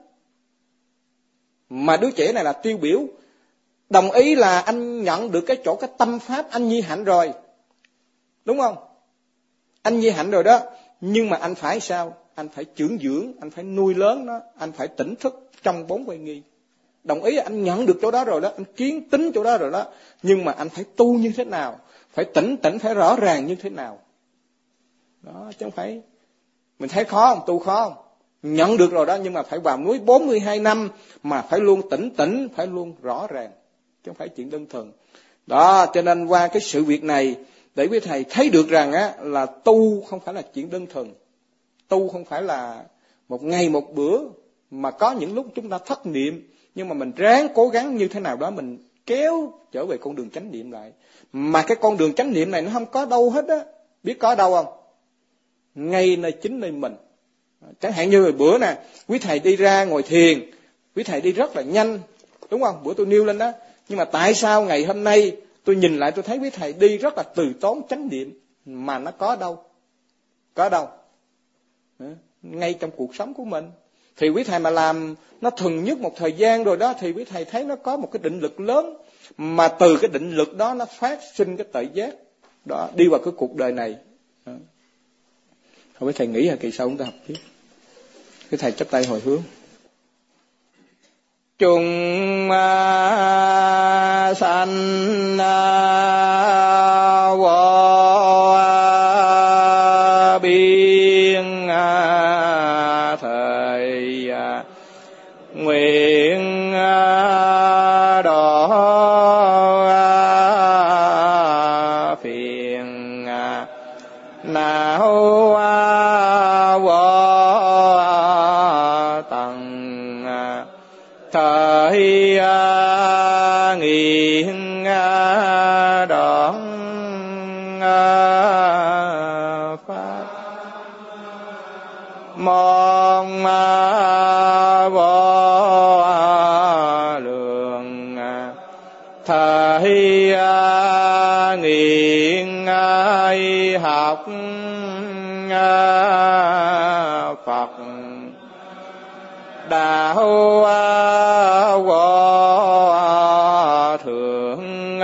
Mà đứa trẻ này là tiêu biểu, đồng ý là anh nhận được cái chỗ cái tâm pháp anh nhi hạnh rồi, đúng không? Anh nhi hạnh rồi đó, nhưng mà anh phải sao? Anh phải trưởng dưỡng, anh phải nuôi lớn nó, anh phải tỉnh thức trong bốn quay nghi. Đồng ý anh nhận được chỗ đó rồi đó, anh kiến tính chỗ đó rồi đó, nhưng mà anh phải tu như thế nào? Phải tỉnh tỉnh, phải rõ ràng như thế nào? Đó, chứ không phải mình thấy khó không? Tu khó không? Nhận được rồi đó, nhưng mà phải vào núi bốn mươi hai năm mà phải luôn tỉnh tỉnh, phải luôn rõ ràng, chứ không phải chuyện đơn thuần. Đó, cho nên qua cái sự việc này để quý thầy thấy được rằng á là tu không phải là chuyện đơn thuần. Tu không phải là một ngày một bữa, mà có những lúc chúng ta thất niệm, nhưng mà mình ráng cố gắng như thế nào đó mình kéo trở về con đường chánh niệm lại. Mà cái con đường chánh niệm này nó không có đâu hết á. Biết có đâu không? Ngay nơi chính nơi mình. Chẳng hạn như bữa nè, quý thầy đi ra ngồi thiền, quý thầy đi rất là nhanh, đúng không? Bữa tôi nêu lên đó. Nhưng mà tại sao ngày hôm nay tôi nhìn lại tôi thấy quý thầy đi rất là từ tốn chánh niệm, mà nó có đâu? Có đâu? Ngay trong cuộc sống của mình. Thì quý thầy mà làm nó thuần nhất một thời gian rồi đó, thì quý thầy thấy nó có một cái định lực lớn, mà từ cái định lực đó nó phát sinh cái tự giác đó, đi vào cái cuộc đời này. Thôi quý thầy nghĩ là kỳ sau chúng ta học tiếp. Quý thầy chắp tay hồi hướng. Chung uh, sanh uh, vô uh, biên uh, thời uh, nguyện uh, độ uh, phiền uh, não uh, vô thời uh, nghiêng uh, đoạn uh, pháp mong uh, vô uh, lượng uh, thời uh, nghiêng uh, học uh, Phật đạo vô thượng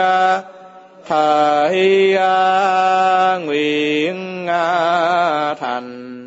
thời nguyện thành